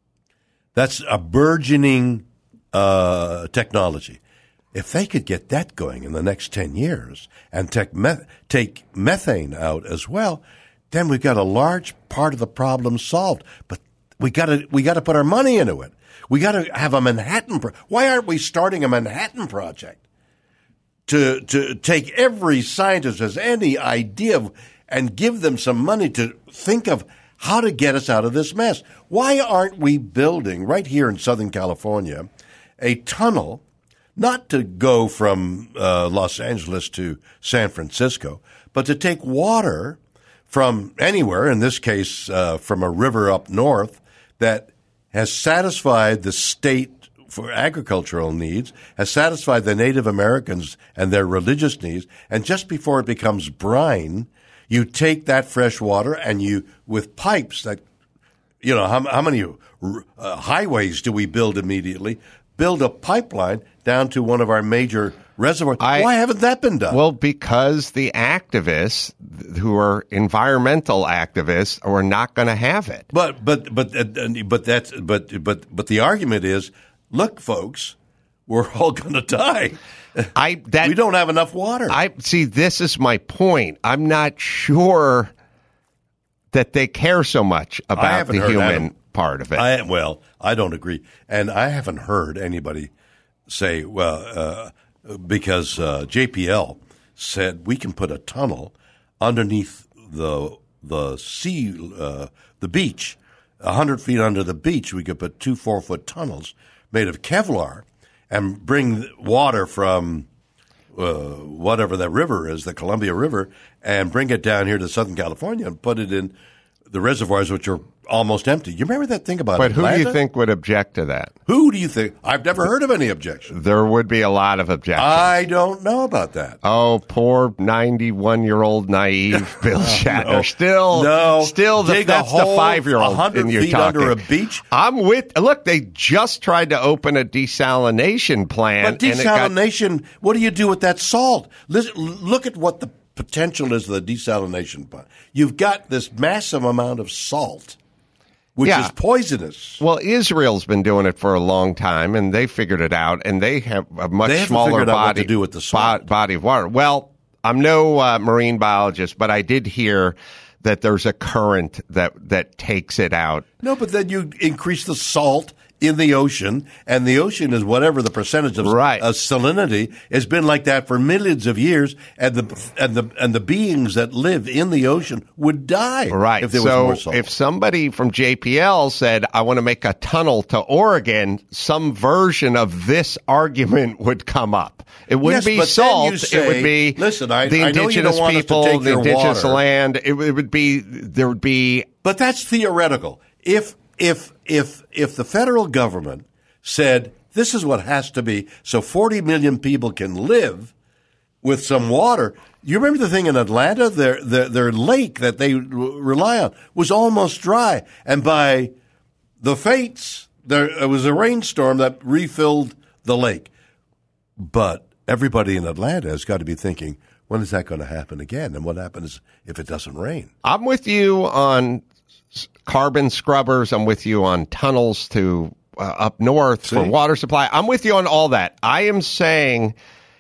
That's a burgeoning uh, technology. If they could get that going in the next ten years and take, meth- take methane out as well, then we've got a large part of the problem solved. But we got to we got to put our money into it. We got to have a Manhattan. Pro- Why aren't we starting a Manhattan Project to to take every scientist who has any idea of, and give them some money to think of how to get us out of this mess? Why aren't we building right here in Southern California a tunnel, not to go from uh, Los Angeles to San Francisco, but to take water from anywhere, in this case uh, from a river up north, that has satisfied the state for agricultural needs, has satisfied the Native Americans and their religious needs, and just before it becomes brine, you take that fresh water and you, with pipes that, you know, how, how many uh, highways do we build immediately? Build a pipeline down to one of our major reservoirs. I, Why haven't that been done? Well, because the activists who are environmental activists are not going to have it. But but but uh, but that's but but but the argument is, look, folks, we're all going to die. I that we don't have enough water. I see. This is my point. I'm not sure that they care so much about the human Adam, part of it. I, well, I don't agree, and I haven't heard anybody say, "Well," uh, because uh, J P L said we can put a tunnel underneath the the sea, uh, the beach, a hundred feet under the beach. We could put two four foot tunnels made of Kevlar, and bring water from uh, whatever that river is, the Columbia River, and bring it down here to Southern California and put it in the reservoirs, which are almost empty. You remember that thing about But Atlanta? who do you think would object to that? Who do you think? I've never heard of any objection. There would be a lot of objections. I don't know about that. Oh, poor ninety-one-year-old naive Bill Shatner. No. still, No. still, the, Dig a that's the hole five-year-old a hundred in you feet talking. under a beach? I'm with. Look, they just tried to open a desalination plant. But desalination, what do you do with that salt? Listen, look at what the potential is of the desalination plant. You've got this massive amount of salt, which Yeah. is poisonous. Well, Israel's been doing it for a long time, and they figured it out, and they have a much They haven't smaller figured out what body to do with the bo- salt. body of water. Well, I'm no uh, marine biologist, but I did hear that there's a current that that takes it out. No, but then you increase the salt in the ocean, and the ocean is whatever the percentage of Right. uh, salinity has been like that for millions of years, and the and the and the beings that live in the ocean would die Right. if there so was more salt. if somebody from J P L said, I want to make a tunnel to Oregon, some version of this argument would come up. It wouldn't Yes, be but then salt. you say, it would be listen, I- the I know you don't indigenous want us to people, take the your indigenous water. land. It, it would be, there would be, But that's theoretical. If if if if the federal government said this is what has to be so forty million people can live with some water. You remember the thing in Atlanta? Their their, their lake that they r- rely on was almost dry, and by the fates, there was a rainstorm that refilled the lake. But everybody in Atlanta has got to be thinking, when is that going to happen again? And what happens if it doesn't rain? I'm with you on s- carbon scrubbers. I'm with you on tunnels to uh, up north for See? water supply. I'm with you on all that. I am saying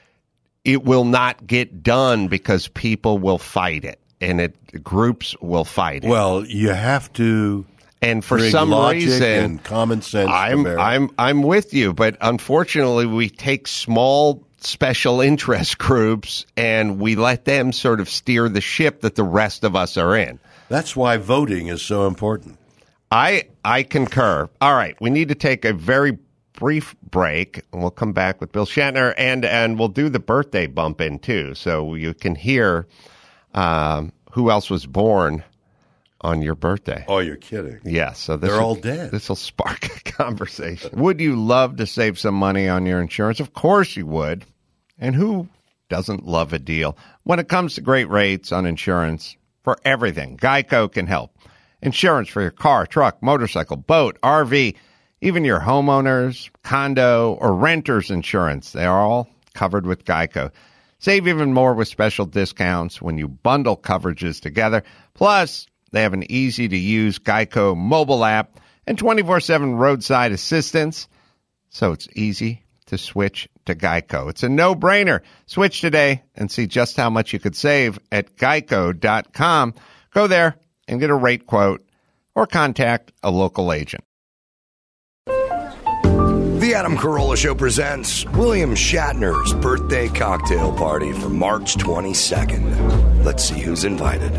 it will not get done because people will fight it, and it groups will fight it. Well, you have to. And for bring some logic reason, and common sense to I'm bear. I'm I'm with you, but unfortunately, we take small special interest groups and we let them sort of steer the ship that the rest of us are in. That's why voting is so important. I I concur. All right, we need to take a very brief break, and we'll come back with Bill Shatner, and and we'll do the birthday bump in too, so you can hear um, who else was born on your birthday. Oh, you're kidding. Yes, so this They're will- all dead. This will spark a conversation. Would you love to save some money on your insurance? Of course you would. And who doesn't love a deal? When it comes to great rates on insurance for everything, Geico can help. Insurance for your car, truck, motorcycle, boat, R V, even your homeowners, condo, or renters insurance. They are all covered with Geico. Save even more with special discounts when you bundle coverages together. Plus, they have an easy-to-use Geico mobile app and twenty-four seven roadside assistance, so it's easy to switch to Geico. It's a no-brainer. Switch today and see just how much you could save at geico dot com. Go there and get a rate quote or contact a local agent. The Adam Carolla Show presents William Shatner's birthday cocktail party for March twenty-second. Let's see who's invited.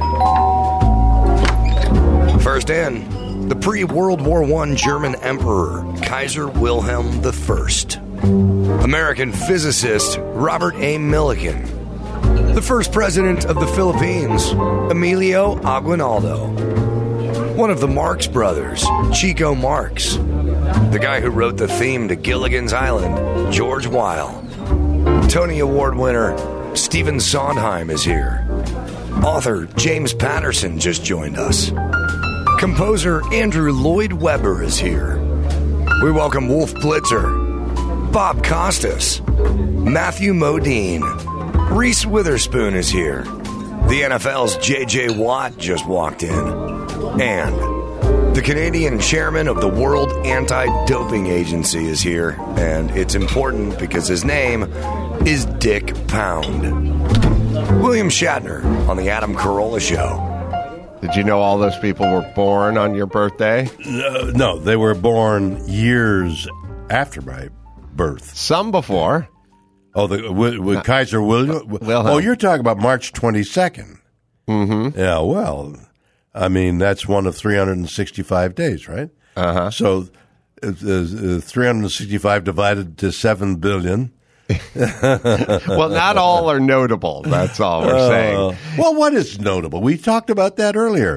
First in, the pre-World War One German Emperor, Kaiser Wilhelm the First. American physicist Robert A. Millikan. The first president of the Philippines, Emilio Aguinaldo. One of the Marx brothers, Chico Marx. The guy who wrote the theme to Gilligan's Island, George Weil. Tony Award winner Stephen Sondheim is here. Author James Patterson just joined us. Composer Andrew Lloyd Webber is here. We welcome Wolf Blitzer, Bob Costas, Matthew Modine. Reese Witherspoon is here. The N F L's J J Watt just walked in. And the Canadian chairman of the World Anti-Doping Agency is here. And it's important because his name is Dick Pound. William Shatner on the Adam Carolla Show. Did you know all those people were born on your birthday? Uh, no, they were born years after my birth. Some before. Oh, the with, with Kaiser William. Wilhelm. Oh, you're talking about March twenty-second. Mm-hmm. Yeah, well, I mean, that's one of three hundred sixty-five days, right? Uh-huh. So uh, uh, three hundred sixty-five divided to seven billion. Well, not all are notable. That's all we're saying. Uh, well, what is notable? We talked about that earlier.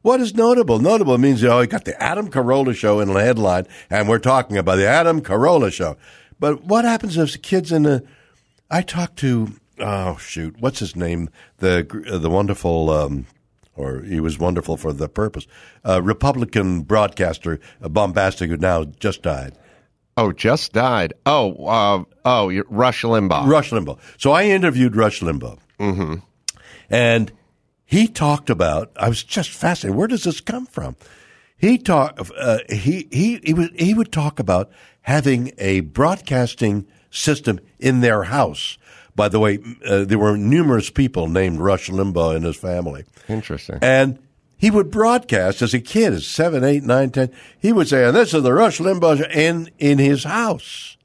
What is notable? Notable means, you know, you got the Adam Carolla Show in the headline, and we're talking about the Adam Carolla Show. But what happens if the kids in the – I talked to – oh, shoot, what's his name? The uh, the wonderful um, – or he was wonderful for the purpose, uh, Republican broadcaster, uh, Bombastic, who now just died. Oh, just died. Oh, uh, oh, you're Rush Limbaugh. Rush Limbaugh. So I interviewed Rush Limbaugh. Mm-hmm. And he talked about, I was just fascinated, where does this come from? He talk, uh, he, he, he would, he would talk about having a broadcasting system in their house. By the way, uh, there were numerous people named Rush Limbaugh in his family. Interesting. And he would broadcast as a kid, as seven, eight, nine, ten. He would say, and this is the Rush Limbaugh show, in, in his house.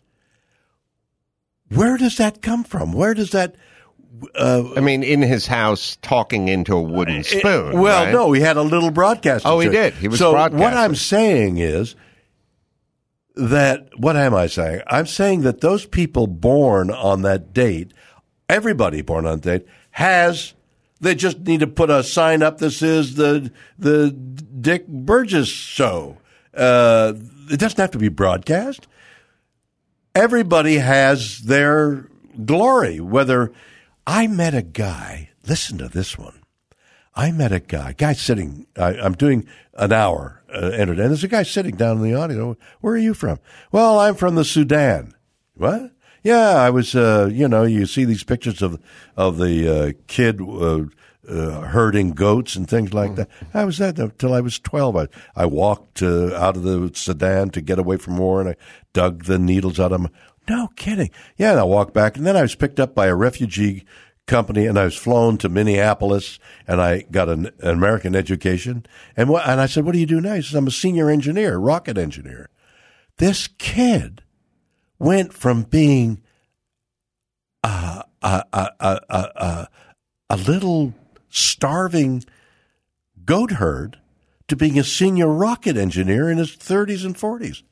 Where does that come from? Where does that... Uh, I mean, in his house, talking into a wooden spoon. It, well, right? no, he had a little broadcasting. Oh, he system. did. He was so broadcasting. What I'm saying is that, what am I saying? I'm saying that those people born on that date, everybody born on that date, has... They just need to put a sign up. This is the the Dick Burgess show. Uh, it doesn't have to be broadcast. Everybody has their glory. Whether I met a guy, listen to this one. I met a guy, guy sitting. I, I'm doing an hour uh, entered, and there's a guy sitting down in the audience. Where are you from? Well, I'm from the Sudan. What? Yeah, I was, uh, you know, you see these pictures of of the uh, kid uh, uh, herding goats and things like that. I was that until I was twelve. I, I walked uh, out of the Sudan to get away from war, and I dug the needles out of them. No kidding. Yeah, and I walked back, and then I was picked up by a refugee company, and I was flown to Minneapolis, and I got an, an American education. And, what, and I said, what do you do now? He says, I'm a senior engineer, rocket engineer. This kid went from being a, a, a, a, a, a little starving goat herd to being a senior rocket engineer in his thirties and forties.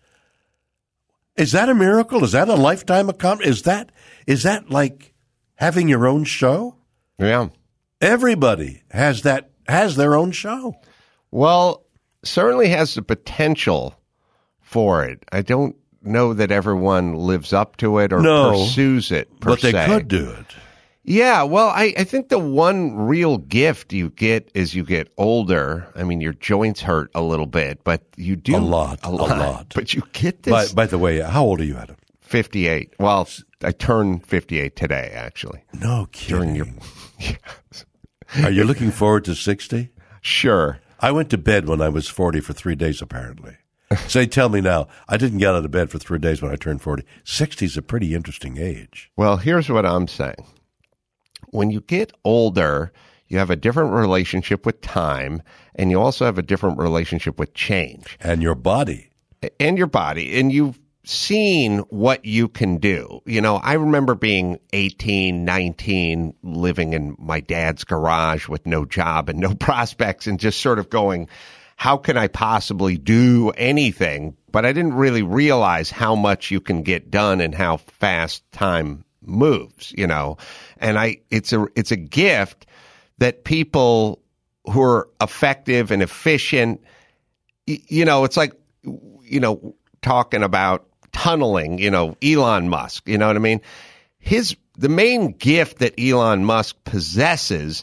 Is that a miracle? Is that a lifetime accomplishment? Is that is that like having your own show? Yeah. Everybody has that has their own show. Well, certainly has the potential for it. I don't know that everyone lives up to it or no, pursues it, per but they se. could do it. Yeah, well, I, I think the one real gift you get as you get older, I mean, your joints hurt a little bit, but you do. A lot, a lot. a lot. But you get this. By, by the way, how old are you, Adam? fifty-eight. Well, I turned fifty-eight today, actually. No kidding. During your, Are you looking forward to sixty? Sure. I went to bed when I was forty for three days, apparently. So they tell me now, I didn't get out of bed for three days when I turned forty. sixty is a pretty interesting age. Well, here's what I'm saying. When you get older, you have a different relationship with time, and you also have a different relationship with change. And your body. And your body. And you've seen what you can do. You know, I remember being eighteen, nineteen, living in my dad's garage with no job and no prospects, and just sort of going, how can I possibly do anything? But I didn't really realize how much you can get done and how fast time moves, you know. And I it's a it's a gift that people who are effective and efficient, you know, it's like, you know, talking about tunneling, you know, Elon Musk, you know what I mean? His the main gift that Elon Musk possesses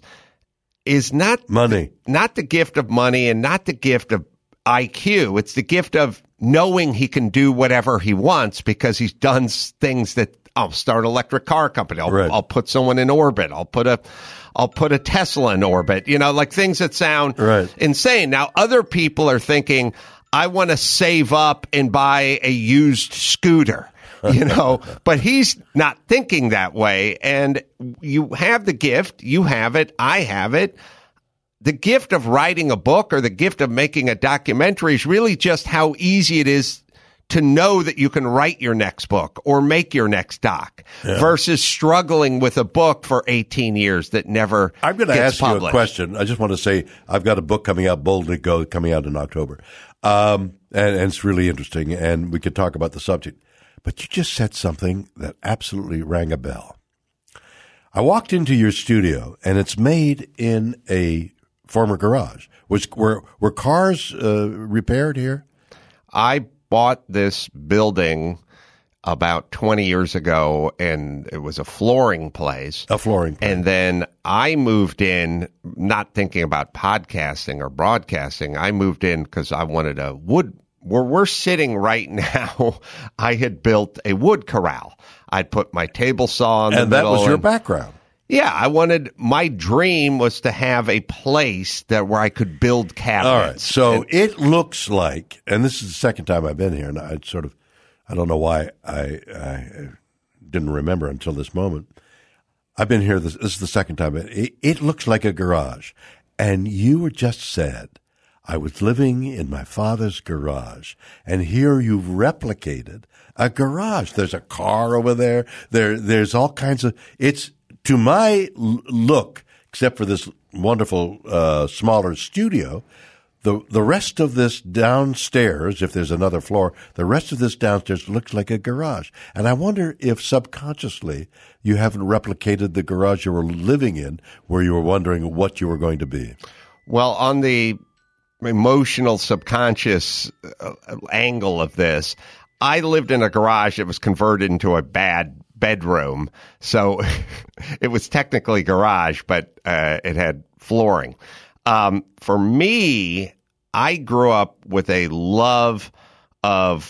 is not money, not the gift of money and not the gift of I Q. It's the gift of knowing he can do whatever he wants because he's done things that I'll start an electric car company. I'll, right. I'll put someone in orbit. I'll put a, I'll put a Tesla in orbit. You know, like things that sound right. insane. Now, other people are thinking, I want to save up and buy a used scooter. You know, but he's not thinking that way. And you have the gift. You have it. I have it. The gift of writing a book or the gift of making a documentary is really just how easy it is to know that you can write your next book or make your next doc yeah. versus struggling with a book for eighteen years that never I'm going to ask published. you a question. I just want to say I've got a book coming out, Boldly Go, coming out in October. Um, and, and it's really interesting, and we could talk about the subject. But you just said something that absolutely rang a bell. I walked into your studio, and it's made in a former garage. Was were were cars uh, repaired here? I bought this building about twenty years ago, and it was a flooring place. A flooring place. And then I moved in, not thinking about podcasting or broadcasting. I moved in because I wanted a wood. Where we're sitting right now, I had built a wood corral. I'd put my table saw in the and that middle. was your and, background. Yeah, I wanted, my dream was to have a place that where I could build cabinets. All right, so and, it looks like, and this is the second time I've been here, and I sort of, I don't know why I, I didn't remember until this moment. I've been here, this, this is the second time. It, it looks like a garage, and you were just said, I was living in my father's garage, and here you've replicated a garage. There's a car over there. There, there's all kinds of. It's to my look, except for this wonderful uh, smaller studio. The the rest of this downstairs, if there's another floor, the rest of this downstairs looks like a garage. And I wonder if subconsciously you haven't replicated the garage you were living in, where you were wondering what you were going to be. Well, on the emotional subconscious uh, angle of this, I lived in a garage that was converted into a bad bedroom. So it was technically garage, but uh, it had flooring. Um, for me, I grew up with a love of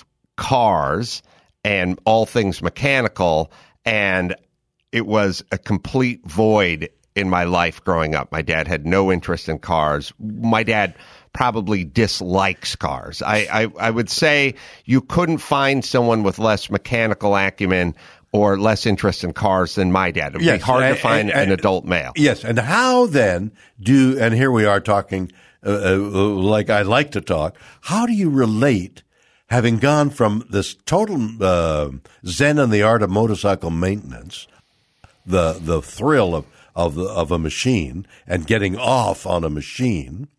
cars and all things mechanical, and it was a complete void in my life growing up. My dad had no interest in cars. My dad probably dislikes cars. I, I, I would say you couldn't find someone with less mechanical acumen or less interest in cars than my dad. It would Yes, be hard and- to find and- an adult male. Yes, and how then do, and here we are talking uh, uh, like I like to talk, how do you relate, having gone from this total uh, zen in the art of motorcycle maintenance, the the thrill of, of, the, of a machine and getting off on a machine,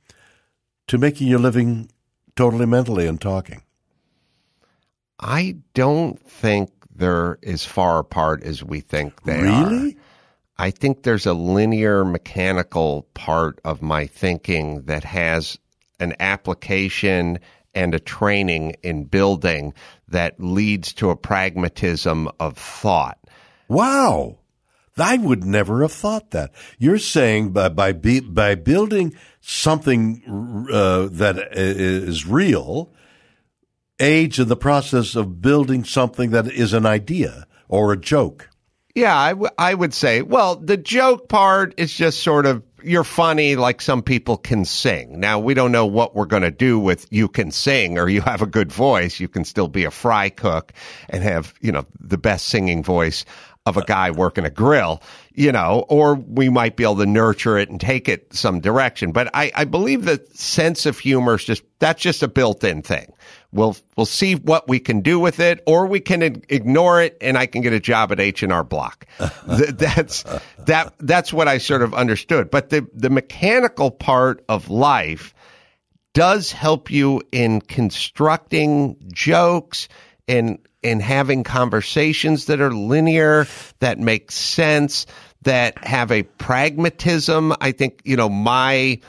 to making your living totally mentally and talking? I don't think they're as far apart as we think they are. Really? I think there's a linear mechanical part of my thinking that has an application and a training in building that leads to a pragmatism of thought. Wow. I would never have thought that. You're saying by by, be, by building something uh, that is real, aids in the process of building something that is an idea or a joke. Yeah, I, w- I would say, well, the joke part is just sort of, you're funny like some people can sing. Now, we don't know what we're going to do with you can sing or you have a good voice. You can still be a fry cook and have, you know, the best singing voice of a guy working a grill, you know, or we might be able to nurture it and take it some direction. But I, I believe that sense of humor is just, that's just a built-in thing. We'll, we'll see what we can do with it, or we can ignore it and I can get a job at H and R Block. that's, that, that's what I sort of understood. But the, the mechanical part of life does help you in constructing jokes and, and having conversations that are linear, that make sense, that have a pragmatism. I think, you know, my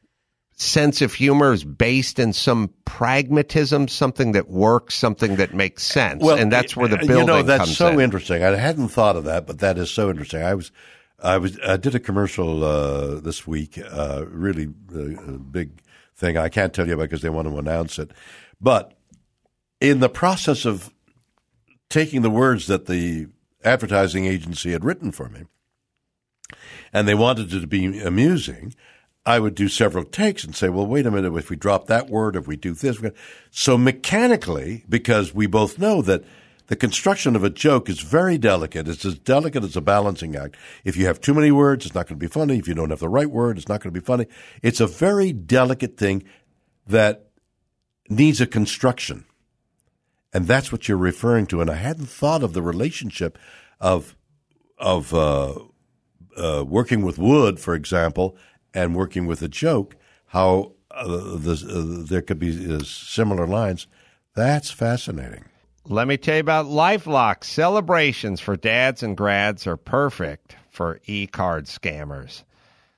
sense of humor is based in some pragmatism, something that works, something that makes sense. Well, and that's where the building you know, that's comes so in. interesting. I hadn't thought of that, but that is so interesting. I was, I was, I did a commercial uh, this week, uh, really uh, a big thing. I can't tell you about because they want to announce it, but in the process of taking the words that the advertising agency had written for me, and they wanted it to be amusing, I would do several takes and say, well, wait a minute, if we drop that word, if we do this. So mechanically, because we both know that the construction of a joke is very delicate. It's as delicate as a balancing act. If you have too many words, it's not going to be funny. If you don't have the right word, it's not going to be funny. It's a very delicate thing that needs a construction. And that's what you're referring to. And I hadn't thought of the relationship of of uh, uh, working with wood, for example, and working with a joke, how uh, the, uh, there could be uh, similar lines. That's fascinating. Let me tell you about LifeLock. Celebrations for dads and grads are perfect for e-card scammers.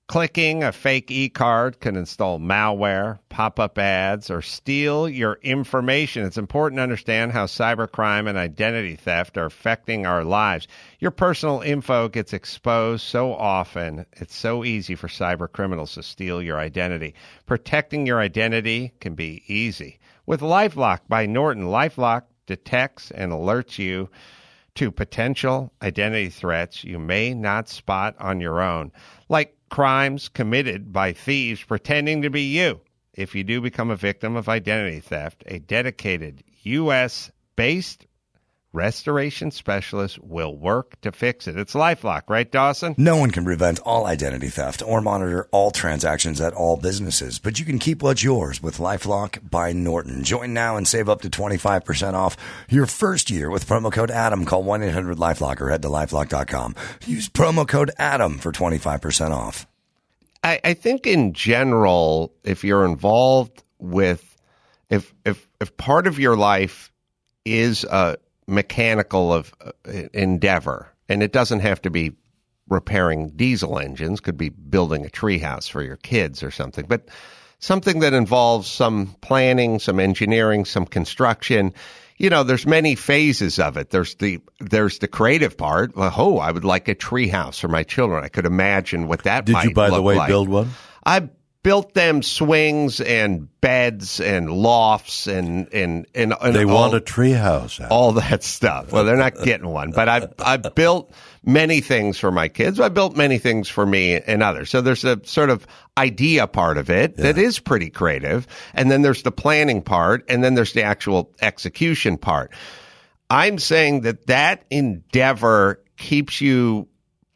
Clicking a fake e-card can install malware, pop-up ads, or steal your information. It's important to understand how cybercrime and identity theft are affecting our lives. Your personal info gets exposed so often. It's so easy for cyber criminals to steal your identity. Protecting your identity can be easy. With LifeLock by Norton, LifeLock detects and alerts you to potential identity threats you may not spot on your own, like crimes committed by thieves pretending to be you. If you do become a victim of identity theft, a dedicated U S-based restoration specialist will work to fix it. It's LifeLock, right, Dawson? No one can prevent all identity theft or monitor all transactions at all businesses, but you can keep what's yours with LifeLock by Norton. Join now and save up to twenty-five percent off your first year with promo code ADAM. Call one eight hundred LifeLock or head to lifelock dot com. Use promo code ADAM for twenty-five percent off. I, I think in general, if you're involved with, if if if part of your life is a mechanical of uh, endeavor, and it doesn't have to be repairing diesel engines, could be building a treehouse for your kids or something, but something that involves some planning, some engineering, some construction. You know, there's many phases of it. There's the there's the creative part. Oh, I would like a treehouse for my children. I could imagine what that Did might you, by look the way, like. build one? I built them swings and beds and lofts and and and, and They all, want a treehouse. all that stuff. Well, they're not getting one, but I I built many things for my kids. I built many things for me and others. So there's a sort of idea part of it that is pretty creative, and then there's the planning part, and then there's the actual execution part. I'm saying that that endeavor keeps you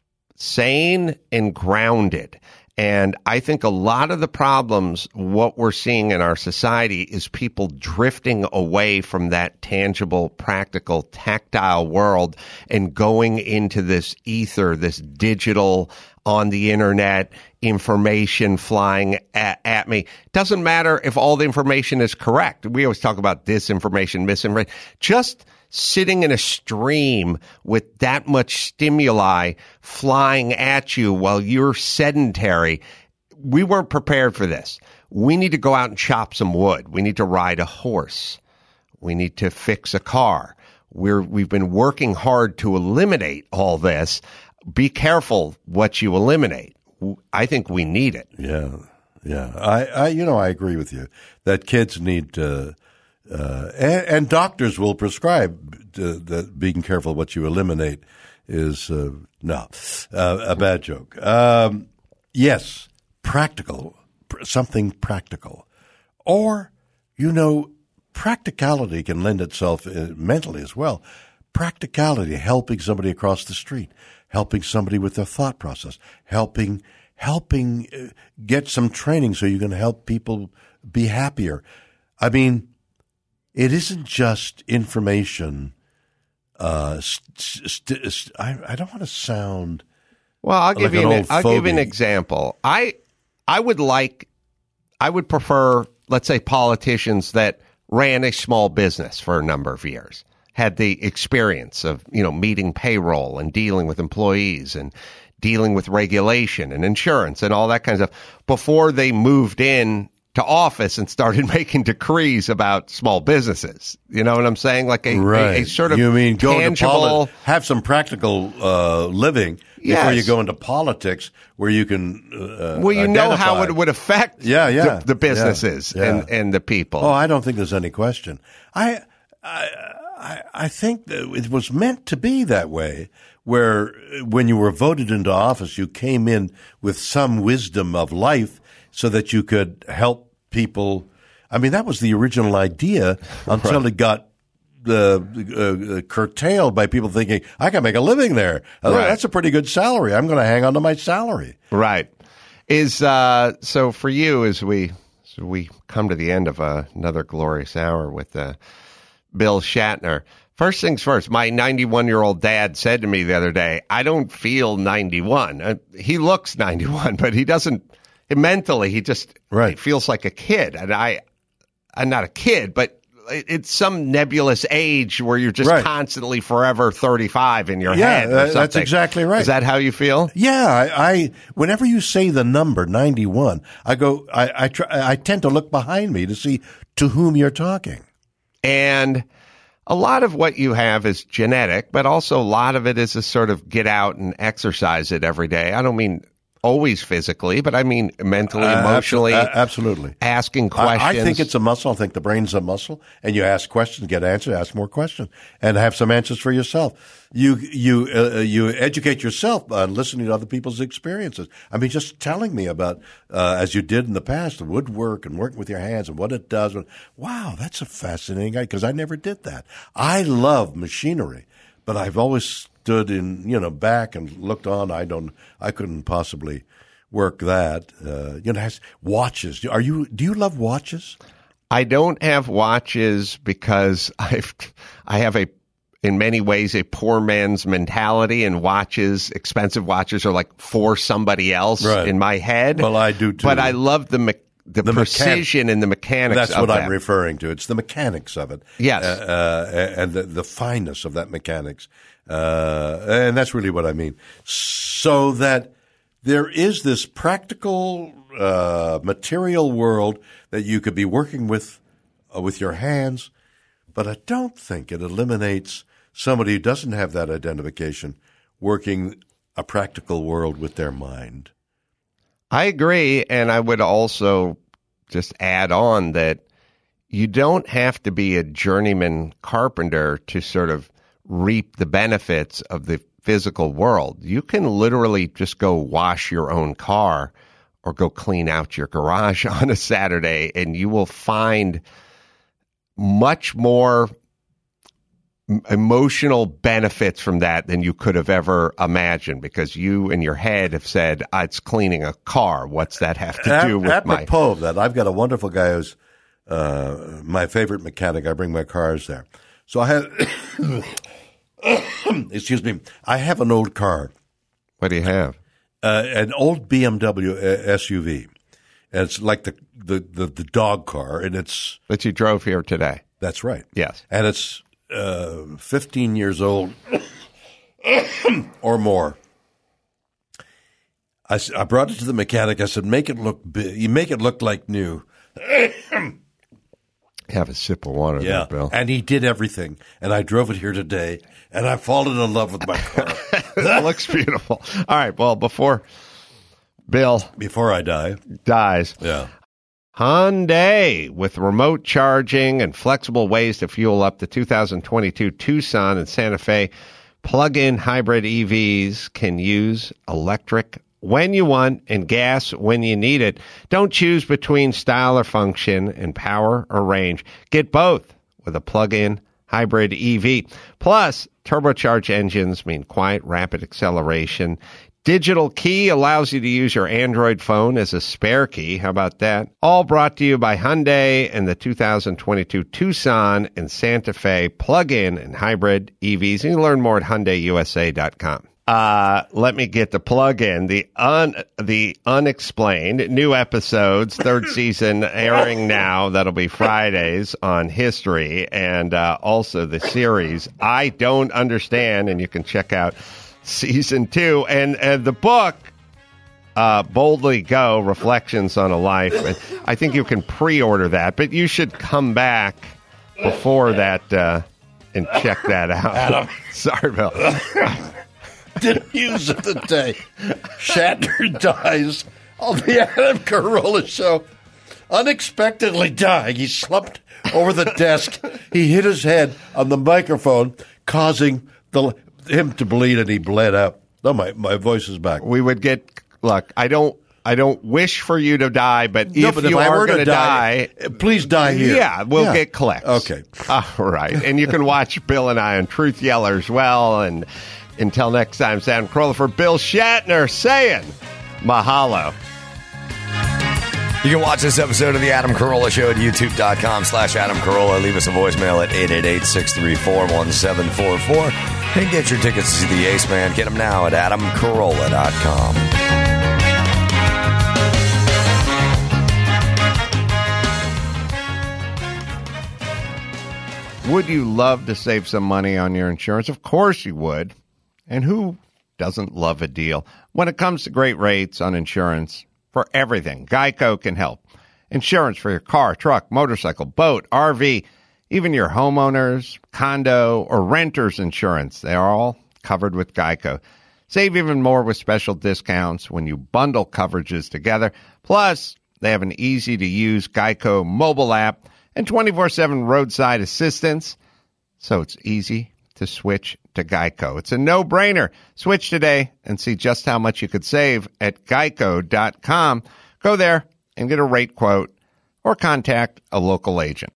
sane and grounded. And I think a lot of the problems, what we're seeing in our society is people drifting away from that tangible, practical, tactile world and going into this ether, this digital, on the internet, information flying at, at me. Doesn't matter if all the information is correct. We always talk about disinformation, misinformation. Just sitting in a stream with that much stimuli flying at you while you're sedentary. We weren't prepared for this. We need to go out and chop some wood. We need to ride a horse. We need to fix a car. We're, we've been working hard to eliminate all this. Be careful what you eliminate. I think we need it. Yeah, yeah. I, I you know, I agree with you that kids need to, uh, and, and doctors will prescribe to, that being careful what you eliminate is uh, no uh, a bad joke. Um, yes, practical, something practical, or you know, practicality can lend itself uh, mentally as well. Practicality, helping somebody across the street, helping somebody with their thought process, helping helping uh, get some training so you can help people be happier. I mean, it isn't just information. Uh, st- st- st- I, I don't want to sound well. I'll give like you an an, old I'll give you an fogey. example. I I would like I would prefer, let's say, politicians that ran a small business for a number of years, had the experience of, you know, meeting payroll and dealing with employees and dealing with regulation and insurance and all that kind of stuff before they moved in to office and started making decrees about small businesses. You know what I'm saying? Like a, right. a, a sort of you mean go into tangible, poli- have some practical uh, living Yes. before you go into politics, where you can. Uh, well, you know how identify. it would affect Yeah, yeah. the, the businesses Yeah, yeah. and, and the people. Oh, I don't think there's any question. I, I, I, I think that it was meant to be that way, where when you were voted into office, you came in with some wisdom of life so that you could help people. I mean, that was the original idea until right. it got uh, uh, curtailed by people thinking, I can make a living there. Right. That's a pretty good salary. I'm going to hang on to my salary. Right. Is uh, so for you, as we as we come to the end of uh, another glorious hour with uh, Bill Shatner. First things first, my ninety-one-year-old dad said to me the other day, I don't feel ninety-one. Uh, he looks ninety-one, but he doesn't, mentally, he just right. he feels like a kid. And I, I'm not a kid, but it's some nebulous age where you're just Right. constantly forever thirty-five in your Yeah, head. or that- that's something. exactly right. Is that how you feel? Yeah, I, I whenever you say the number ninety-one, I go, I, I try, I tend to look behind me to see to whom you're talking. And a lot of what you have is genetic, but also a lot of it is a sort of get out and exercise it every day. I don't mean always physically, but I mean mentally, Uh, emotionally, abso- uh, absolutely. asking I, questions. I think it's a muscle. I think the brain's a muscle, and you ask questions, get answers, ask more questions, and have some answers for yourself. You you uh, you educate yourself by listening to other people's experiences. I mean, just telling me about uh, as you did in the past, the woodwork and working with your hands and what it does. Wow, that's a fascinating guy because I never did that. I love machinery, but I've always stood in, you know, back and looked on. I don't, I couldn't possibly work that. Uh, you know, has watches. Are you, do you love watches? I don't have watches because I've, I have a, in many ways, a poor man's mentality, and watches, expensive watches are like for somebody else Right. in my head. Well, I do too. But I love the me- the, The mechan- precision and the mechanics That's of what that. I'm referring to. It's the mechanics of it. Yes. Uh, uh, and the, the fineness of that mechanics. Uh, and that's really what I mean. So that there is this practical, uh, material world that you could be working with, uh, with your hands, but I don't think it eliminates somebody who doesn't have that identification working a practical world with their mind. I agree, and I would also just add on that you don't have to be a journeyman carpenter to sort of reap the benefits of the physical world. You can literally just go wash your own car or go clean out your garage on a Saturday, and you will find much more emotional benefits from that than you could have ever imagined, because you in your head have said, ah, it's cleaning a car. What's that have to do with my... Apropos of that, I've got a wonderful guy who's uh, my favorite mechanic. I bring my cars there. So I have, excuse me, I have an old car, What do you have? uh, an old B M W S U V. And it's like the, the, the, the dog car, and it's, That you drove here today. that's right. Yes. And it's uh, fifteen years old or more. I, s- I brought it to the mechanic. I said, make it look big. You make it look like new. Have a sip of water there, Bill. And he did everything. And I drove it here today, and I've fallen in love with my car. It looks beautiful. All right. Well, before Bill Before I die. dies, Yeah. Hyundai, with remote charging and flexible ways to fuel up the two thousand twenty-two Tucson and Santa Fe plug-in hybrid E Vs, can use electric when you want and gas when you need it. Don't choose between style or function and power or range. Get both with a plug-in hybrid E V. Plus, turbocharged engines mean quiet, rapid acceleration. Digital key allows you to use your Android phone as a spare key. How about that? All brought to you by Hyundai and the two thousand twenty-two Tucson and Santa Fe plug-in and hybrid E Vs. You can learn more at Hyundai U S A dot com. Uh, let me get the plug-in. The un the unexplained new episodes, third season airing now. That'll be Fridays on History, and uh, also the series I Don't Understand, and you can check out season two, and uh, the book, uh, Boldly Go, Reflections on a Life. And I think you can pre-order that, but you should come back before that uh, and check that out. Adam. Sorry, Bill. Did news of the day. Shatner dies on the Adam Carolla show. Unexpectedly dying. He slumped over the desk. He hit his head on the microphone, causing the him to bleed, and he bled out. No, my, my voice is back. We would get, look, I don't I don't wish for you to die, but No, if but you I are were going to to die, die, please die here. Yeah, we'll Yeah. get collects. Okay. All right. And you can watch Bill and I on Truth Yeller as well. And until next time, Sam Carolla for Bill Shatner saying mahalo. You can watch this episode of The Adam Carolla Show at youtube.com slash Adam Carolla. Leave us a voicemail at eight eight eight, six three four, one seven four four. And get your tickets to see the Ace Man. Get them now at adam carolla dot com. Would you love to save some money on your insurance? Of course you would. And who doesn't love a deal? When it comes to great rates on insurance for everything, Geico can help. Insurance for your car, truck, motorcycle, boat, R V, even your homeowners, condo, or renter's insurance. They are all covered with Geico. Save even more with special discounts when you bundle coverages together. Plus, they have an easy-to-use Geico mobile app and twenty-four seven roadside assistance, so it's easy to switch to Geico. It's a no-brainer. Switch today and see just how much you could save at geico dot com. Go there and get a rate quote or contact a local agent.